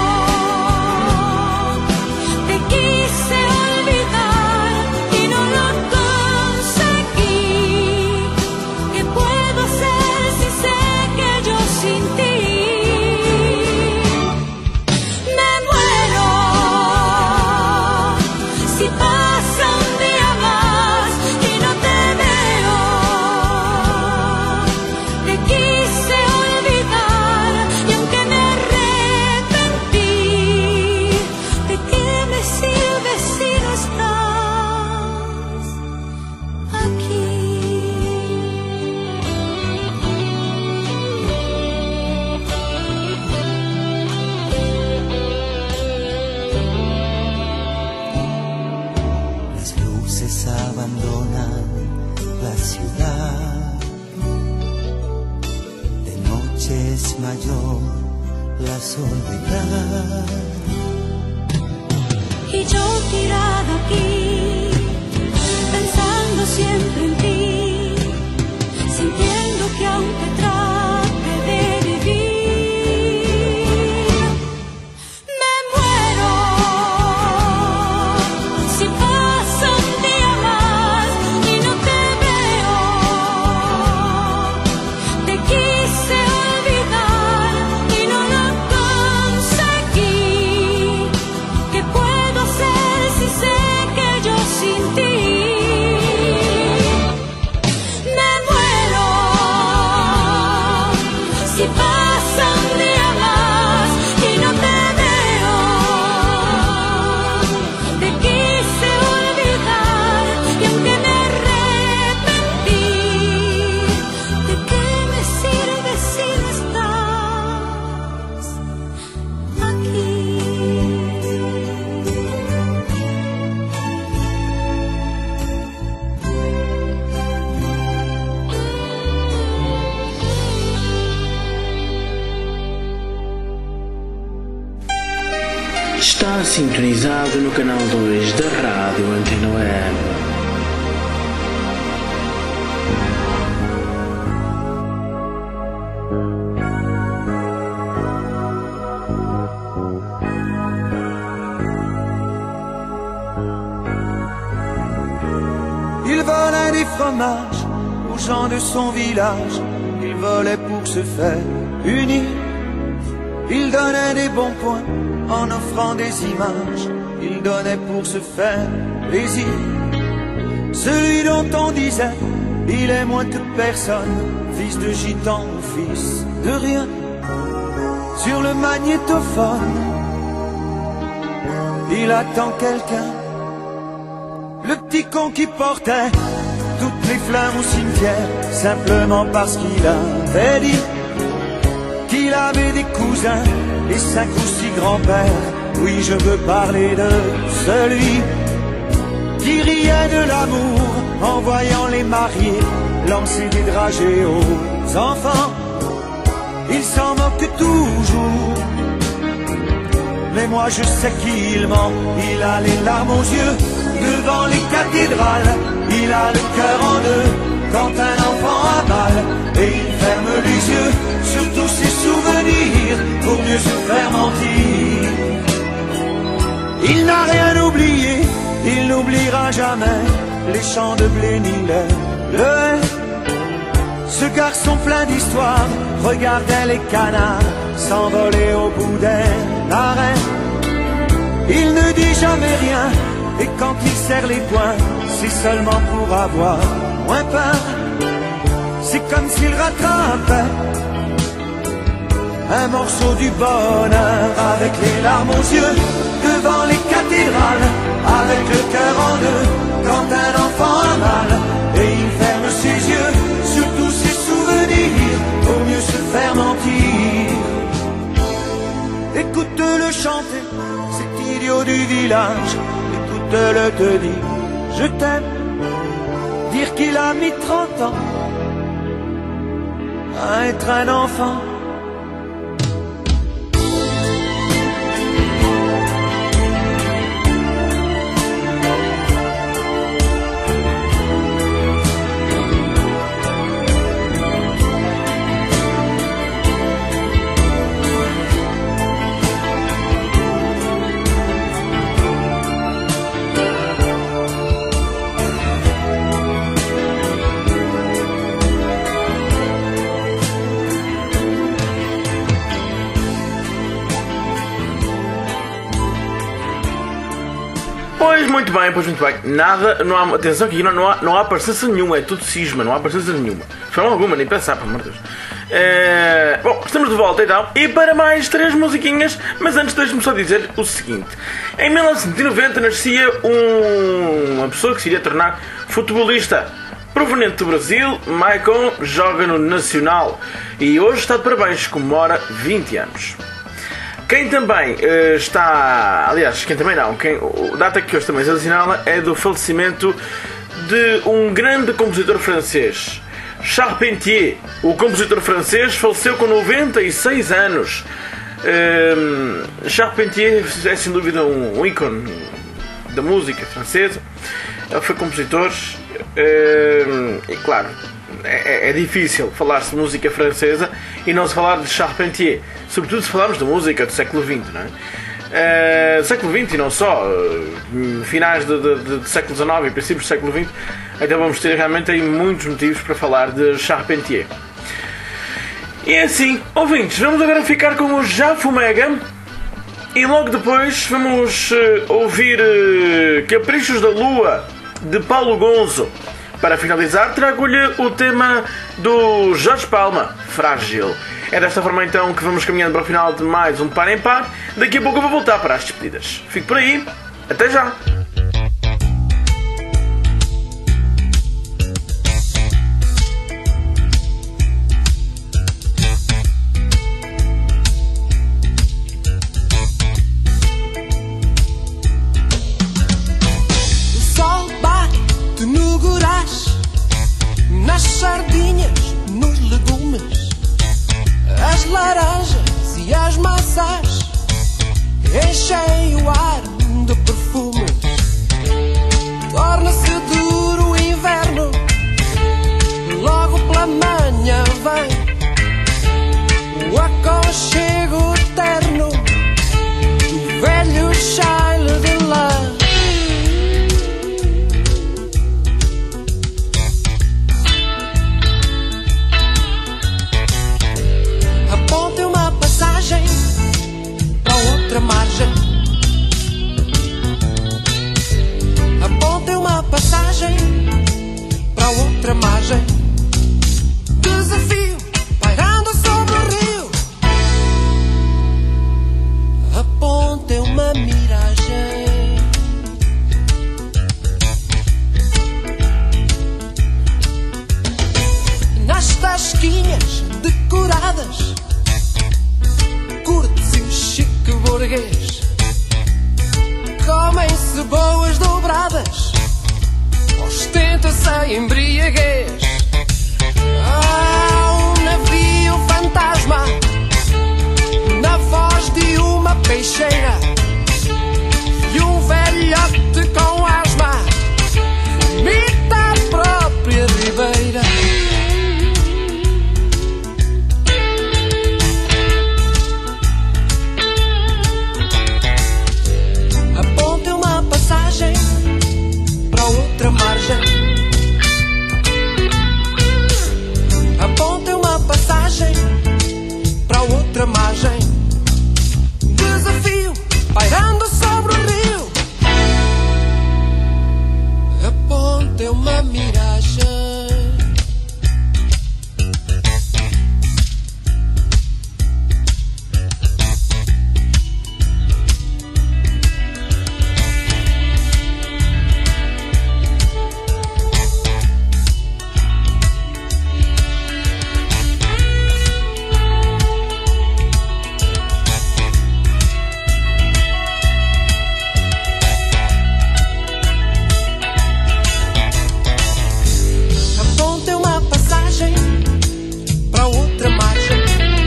Te quise olvidar y no lo conseguí. ¿Qué puedo hacer si sé que yo sin ti me muero? Si pasa un día más y no te veo, te quise olvidar y aunque me arrepentí, ¿de qué me sirve si no estás aquí? Las luces abandonan la ciudad. De noche es mayor la soledad. Y yo tirada aquí, pensando siempre en ti, sintiendo que aunque trate de vivir, me muero si pasa un día más y no te veo. Te quise olvidar y no lo conseguí. ¿Qué puedo hacer si sé que sintonizado no canal 2 da Rádio Antena Web. Il volait des fromages aux gens de son village. Il volait pour se faire unir. Il donnait des bons points en offrant des images. Il donnait pour se faire plaisir. Celui dont on disait il est moins que personne, fils de gitan ou fils de rien. Sur le magnétophone, il attend quelqu'un. Le petit con qui portait toutes les fleurs au cimetière, simplement parce qu'il avait dit qu'il avait des cousins et 5 ou 6 grands-pères. Oui, je veux parler de celui qui riait de l'amour en voyant les mariés lancer des dragées aux enfants. Il s'en moque toujours, mais moi je sais qu'il ment. Il a les larmes aux yeux devant les cathédrales. Il a le cœur en deux quand un enfant a mal. Et il ferme les yeux sur tous ses souvenirs pour mieux se faire mentir. Il n'a rien oublié, il n'oubliera jamais les champs de blé ni le haie. Ce garçon plein d'histoire regardait les canards s'envoler au bout d'un arrêt. Il ne dit jamais rien, et quand il serre les poings, c'est seulement pour avoir moins peur. C'est comme s'il rattrapait un morceau du bonheur avec les larmes aux yeux devant les cathédrales, avec le cœur en deux quand un enfant a mal. Et il ferme ses yeux sur tous ses souvenirs pour mieux se faire mentir. Écoute-le chanter, cet idiot du village. Écoute-le te dire je t'aime. Dire qu'il a mis 30 ans à être un enfant. Muito bem, pois muito bem. Nada, não há, atenção que aqui não há parecença nenhuma, é tudo cisma, não há parecença nenhuma. De forma alguma, nem pensar, pelo amor de Deus. Bom, estamos de volta então, e para mais 3 musiquinhas, mas antes deixe-me só dizer o seguinte. Em 1990 nascia uma pessoa que se iria tornar futebolista. Proveniente do Brasil, Maicon joga no Nacional e hoje está de parabéns, comemora 20 anos. Quem também está... Aliás, quem também não. A data que hoje também se assinala é do falecimento de um grande compositor francês. Charpentier, o compositor francês, faleceu com 96 anos. Charpentier é sem dúvida um ícone da música francesa. Ele foi compositor e claro, é difícil falar-se de música francesa e não se falar de Charpentier, sobretudo se falarmos de música do século XX, não é? Século XX e não só, finais do século XIX e princípios do século XX, então vamos ter realmente aí muitos motivos para falar de Charpentier. E é assim, ouvintes, vamos agora ficar com o Jafumega e logo depois vamos ouvir Caprichos da Lua de Paulo Gonzo. Para finalizar, trago-lhe o tema do Jorge Palma, Frágil. É desta forma então que vamos caminhando para o final de mais um Par em Par. Daqui a pouco eu vou voltar para as despedidas. Fique por aí, até já! Nas sardinhas, nos legumes, as laranjas e as maçãs. enchem o ar de perfumes. Torna-se duro o inverno, logo pela manhã vem o aconchego eterno do velho chale de lã. Aponte uma passagem para outra margem. Aponte uma passagem para outra margem. Desafio pairando sobre o rio. Aponte uma miragem. Nas tasquinhas decoradas, curte-se o chique burguês. Comem-se boas dobradas, ostenta-se a embriaguez. Há um navio fantasma na voz de uma peixeira e um velhote com asma vomita a própria ribeira. Aponte uma passagem para outra margem. Aponte uma passagem para outra margem. Desafio pairando sobre o rio. Aponte uma miragem. Aponte uma passagem para outra margem.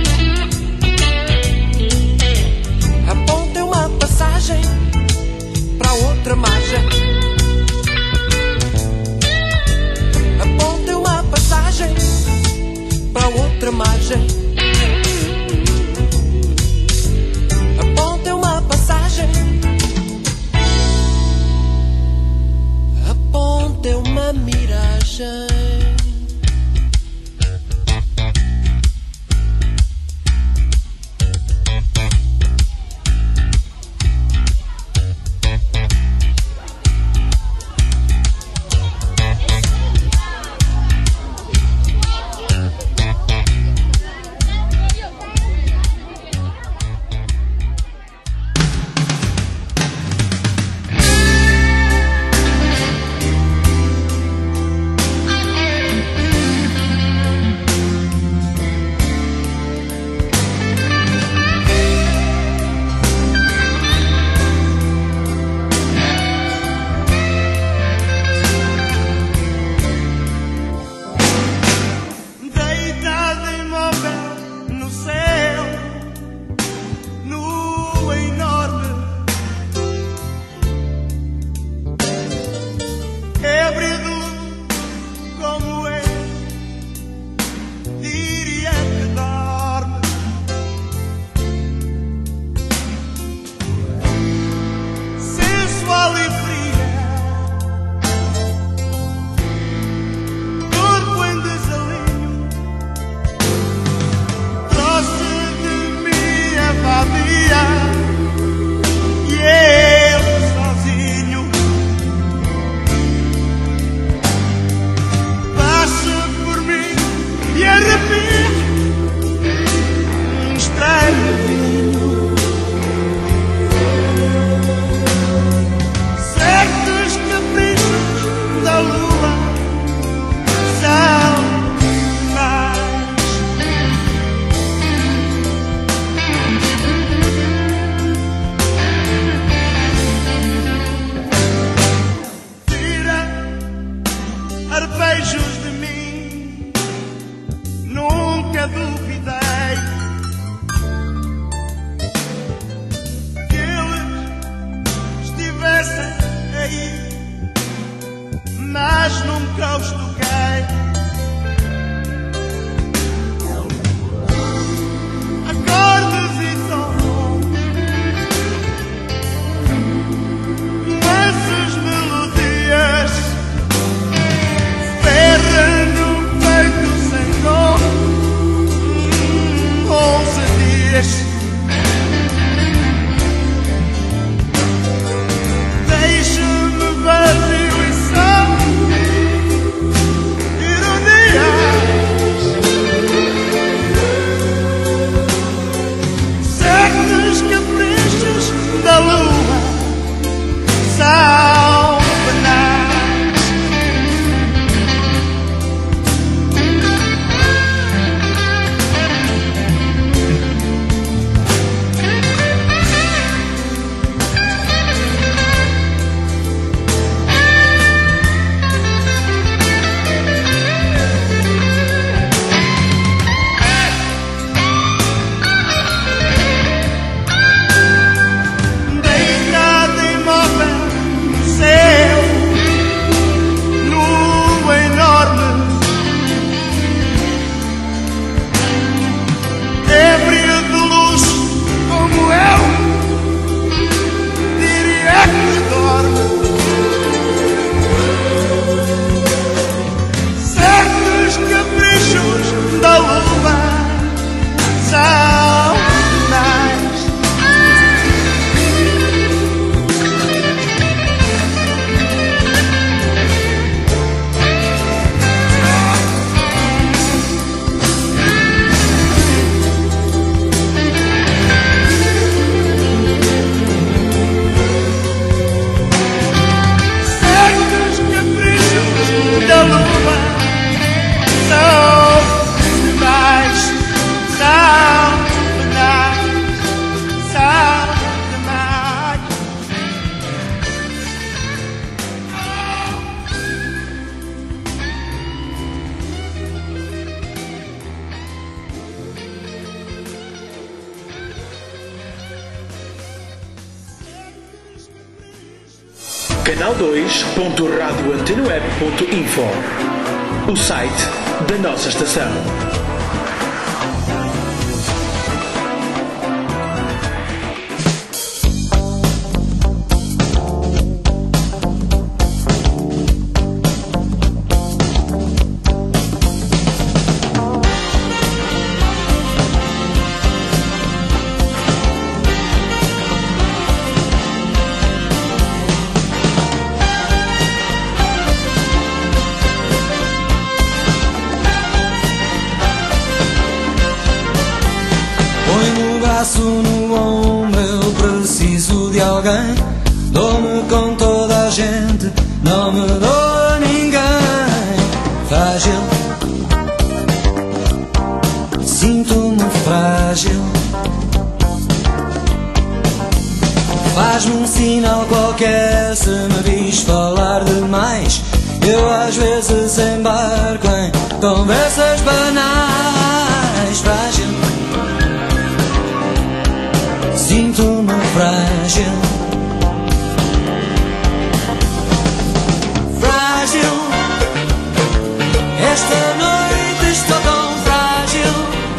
Aponte uma passagem para outra margem. Aponte uma passagem para outra margem. Aponte uma passagem. Aponte uma miragem. aí, mas nunca os toquei. Acordes e som, essas melodias, ferra no peito sem dor, 11 dias. Deixa-me ver diluição, ironias, certos caprichos da lua são banais. Deitado imóvel no céu, lua enorme, ébria de luz como eu, diria que dorme. Certos caprichos da lua são mais. Certos caprichos da lua são demais, são demais, são demais. Canal2.radioantenaweb.info, o site da nossa estação. Põe-me o braço no ombro, eu preciso de alguém. Dou-me com toda a gente, não me dou a ninguém. Frágil, sinto-me frágil. Faz-me um sinal qualquer se me vis falar demais. Eu às vezes embarco em conversas banais. Frágil, sinto-me frágil. Frágil, esta noite estou tão frágil.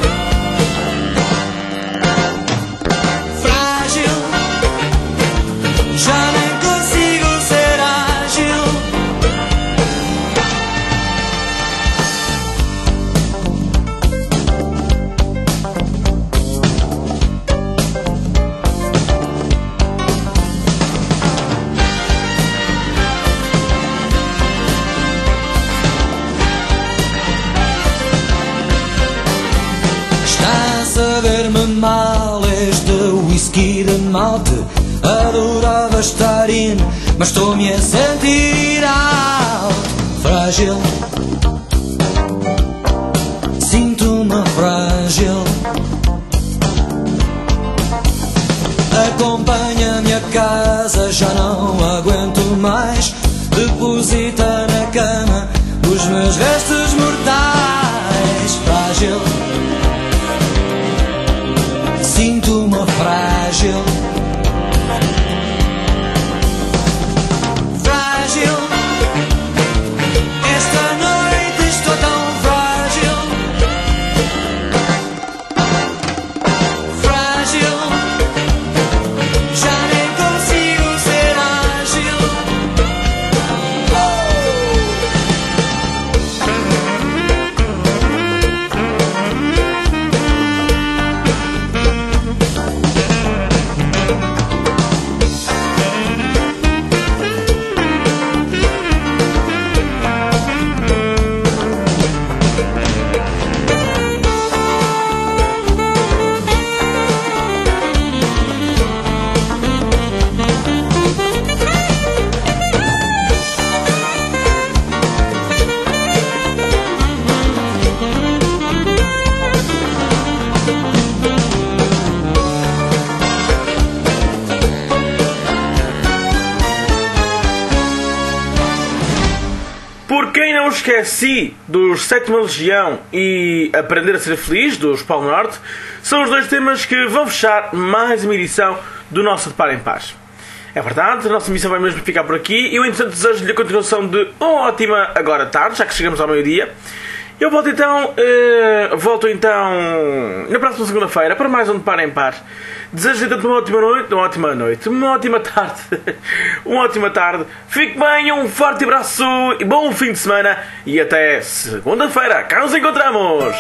Frágil, já nem consigo ser ágil. Está a saber-me mal este whisky de malte. Adorava estar in, mas estou-me a sentir out. Frágil, sinto-me frágil. Acompanha-me a casa, já não aguento mais. Deposita na cama os meus restos mortais. Frágil, sinto-me frágil. Quem não esqueci dos Sétima Legião e Aprender a Ser Feliz, dos Polo Norte, são os dois temas que vão fechar mais uma edição do nosso De Par em Paz. É verdade, a nossa missão vai mesmo ficar por aqui e eu, entretanto, desejo-lhe a continuação de uma ótima agora tarde, já que chegamos ao meio-dia. Eu volto então na próxima segunda-feira para mais um De Par em Par. Desejo-lhe tanto uma ótima tarde. Uma ótima tarde. Fique bem, um forte abraço e bom fim de semana. E até segunda-feira. Cá nos encontramos.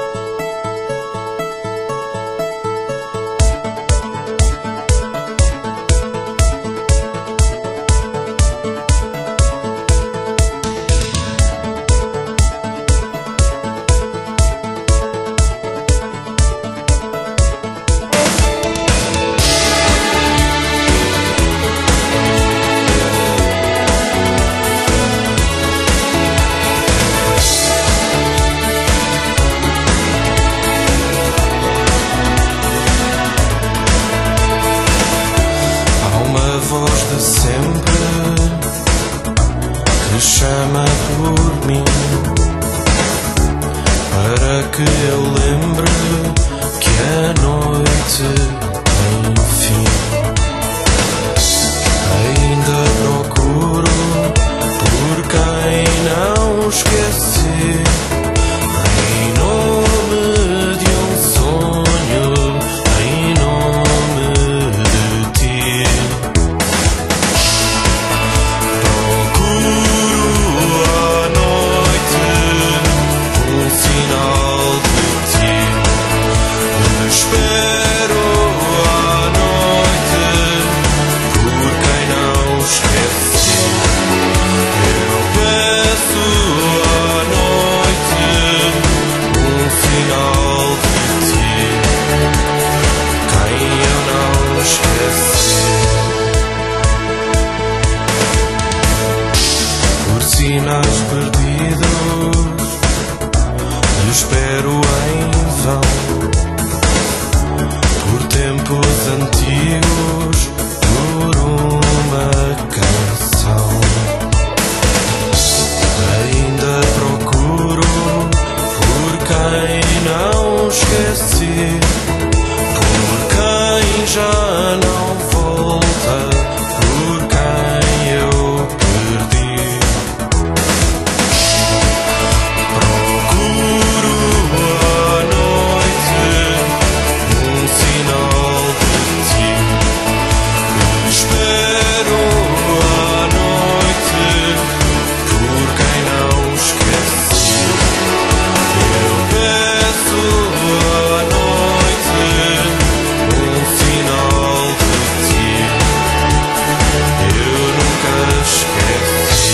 Chama por mim para que eu lembre que a noite tem fim. Ainda procuro por quem não esqueci, em nome de um sonho, em nome de ti. Espero à noite por quem não esqueci. Eu peço à noite um sinal de ti, quem eu não esqueci. Por sinais perdidos espero em vão, por tempos antigos, por uma canção. Ainda procuro por quem não esqueci, por quem já não volta, por quem eu perdi. Procuro à noite um sinal de ti. Espero à noite por quem não esqueci. Eu peço à noite um sinal de ti. Eu nunca esqueci.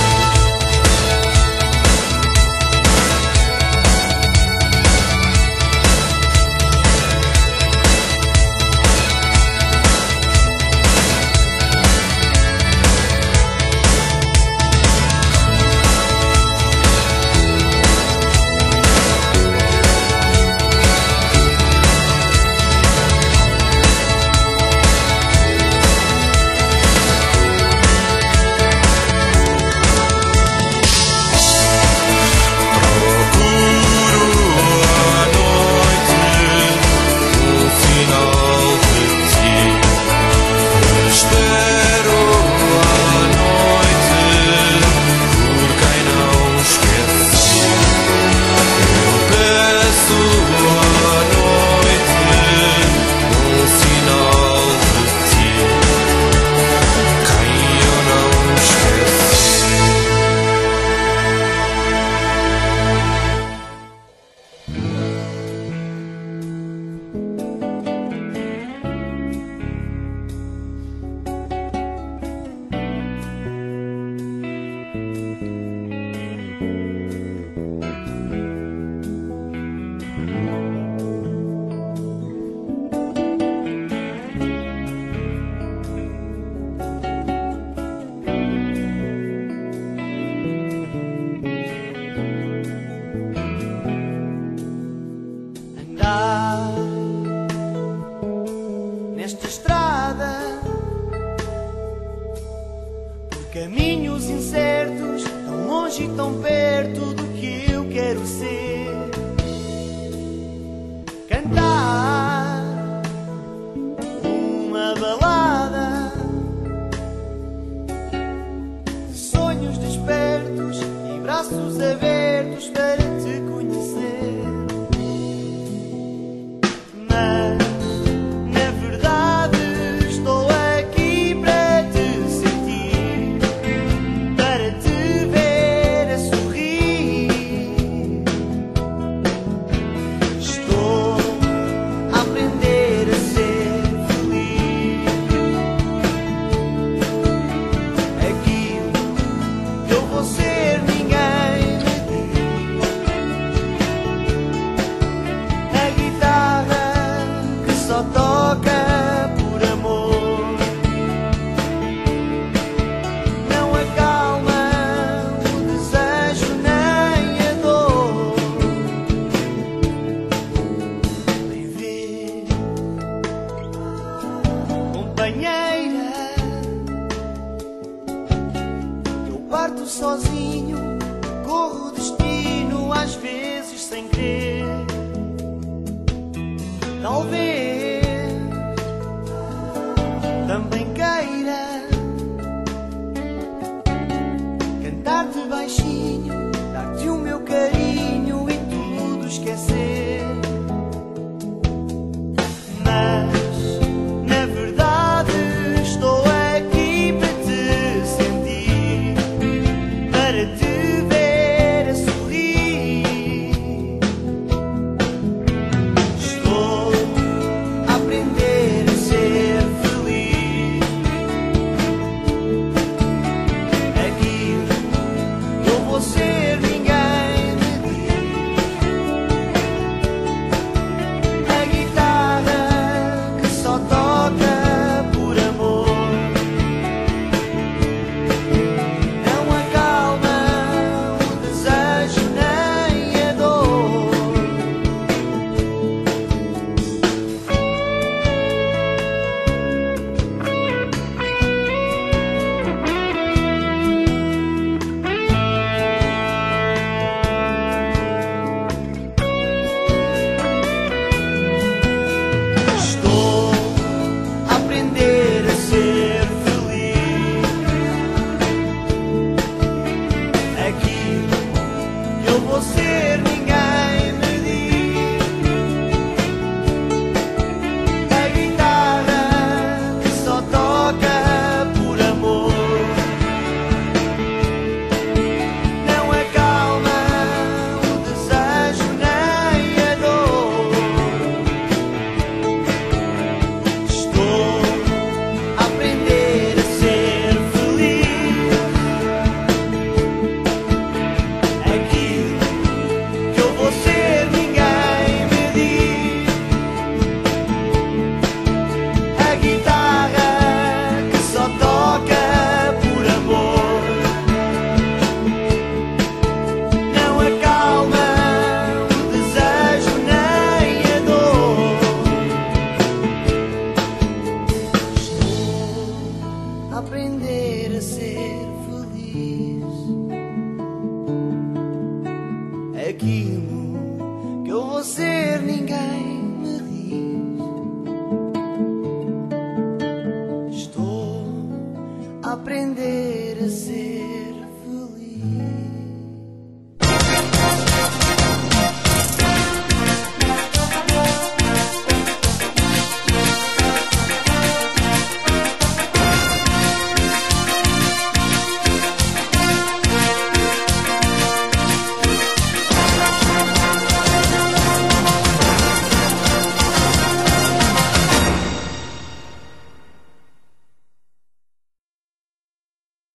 Nesta estrada, por caminhos incertos, tão longe longe e tão perto do que eu quero ser. Cantar uma balada de sonhos despertos e braços abertos para te conhecer. Mas na verdade estou aqui para te sentir, para te ver a sorrir. Estou a aprender a ser feliz. Aquilo que eu vou ser ninguém me diz. A guitarra que só toca por amor não acalma o desejo nem a dor. Vem ver, companheira, eu parto sozinho, corro o destino às vezes sem querer. Talvez também queira cantar-te baixinho, dar-te o meu carinho e tudo esquecer. Mas na verdade estou aqui para te sentir, para te ver a sorrir. Estou a aprender a ser feliz. Aquilo que eu vou ser ninguém me diz. A guitarra que só toca por amor não acalma o desejo nem a dor. Estou a aprender a ser feliz. Aquilo que eu vou ser ninguém me diz. A guitarra que só toca por amor não acalma o desejo nem a dor. Estou a aprender a ser feliz. Aquilo que eu vou ser ninguém me diz. A guitarra que só toca por amor não acalma o desejo nem a dor. Estou a aprender a ser feliz. Aquilo que eu vou ser ninguém me diz. Estou a aprender a ser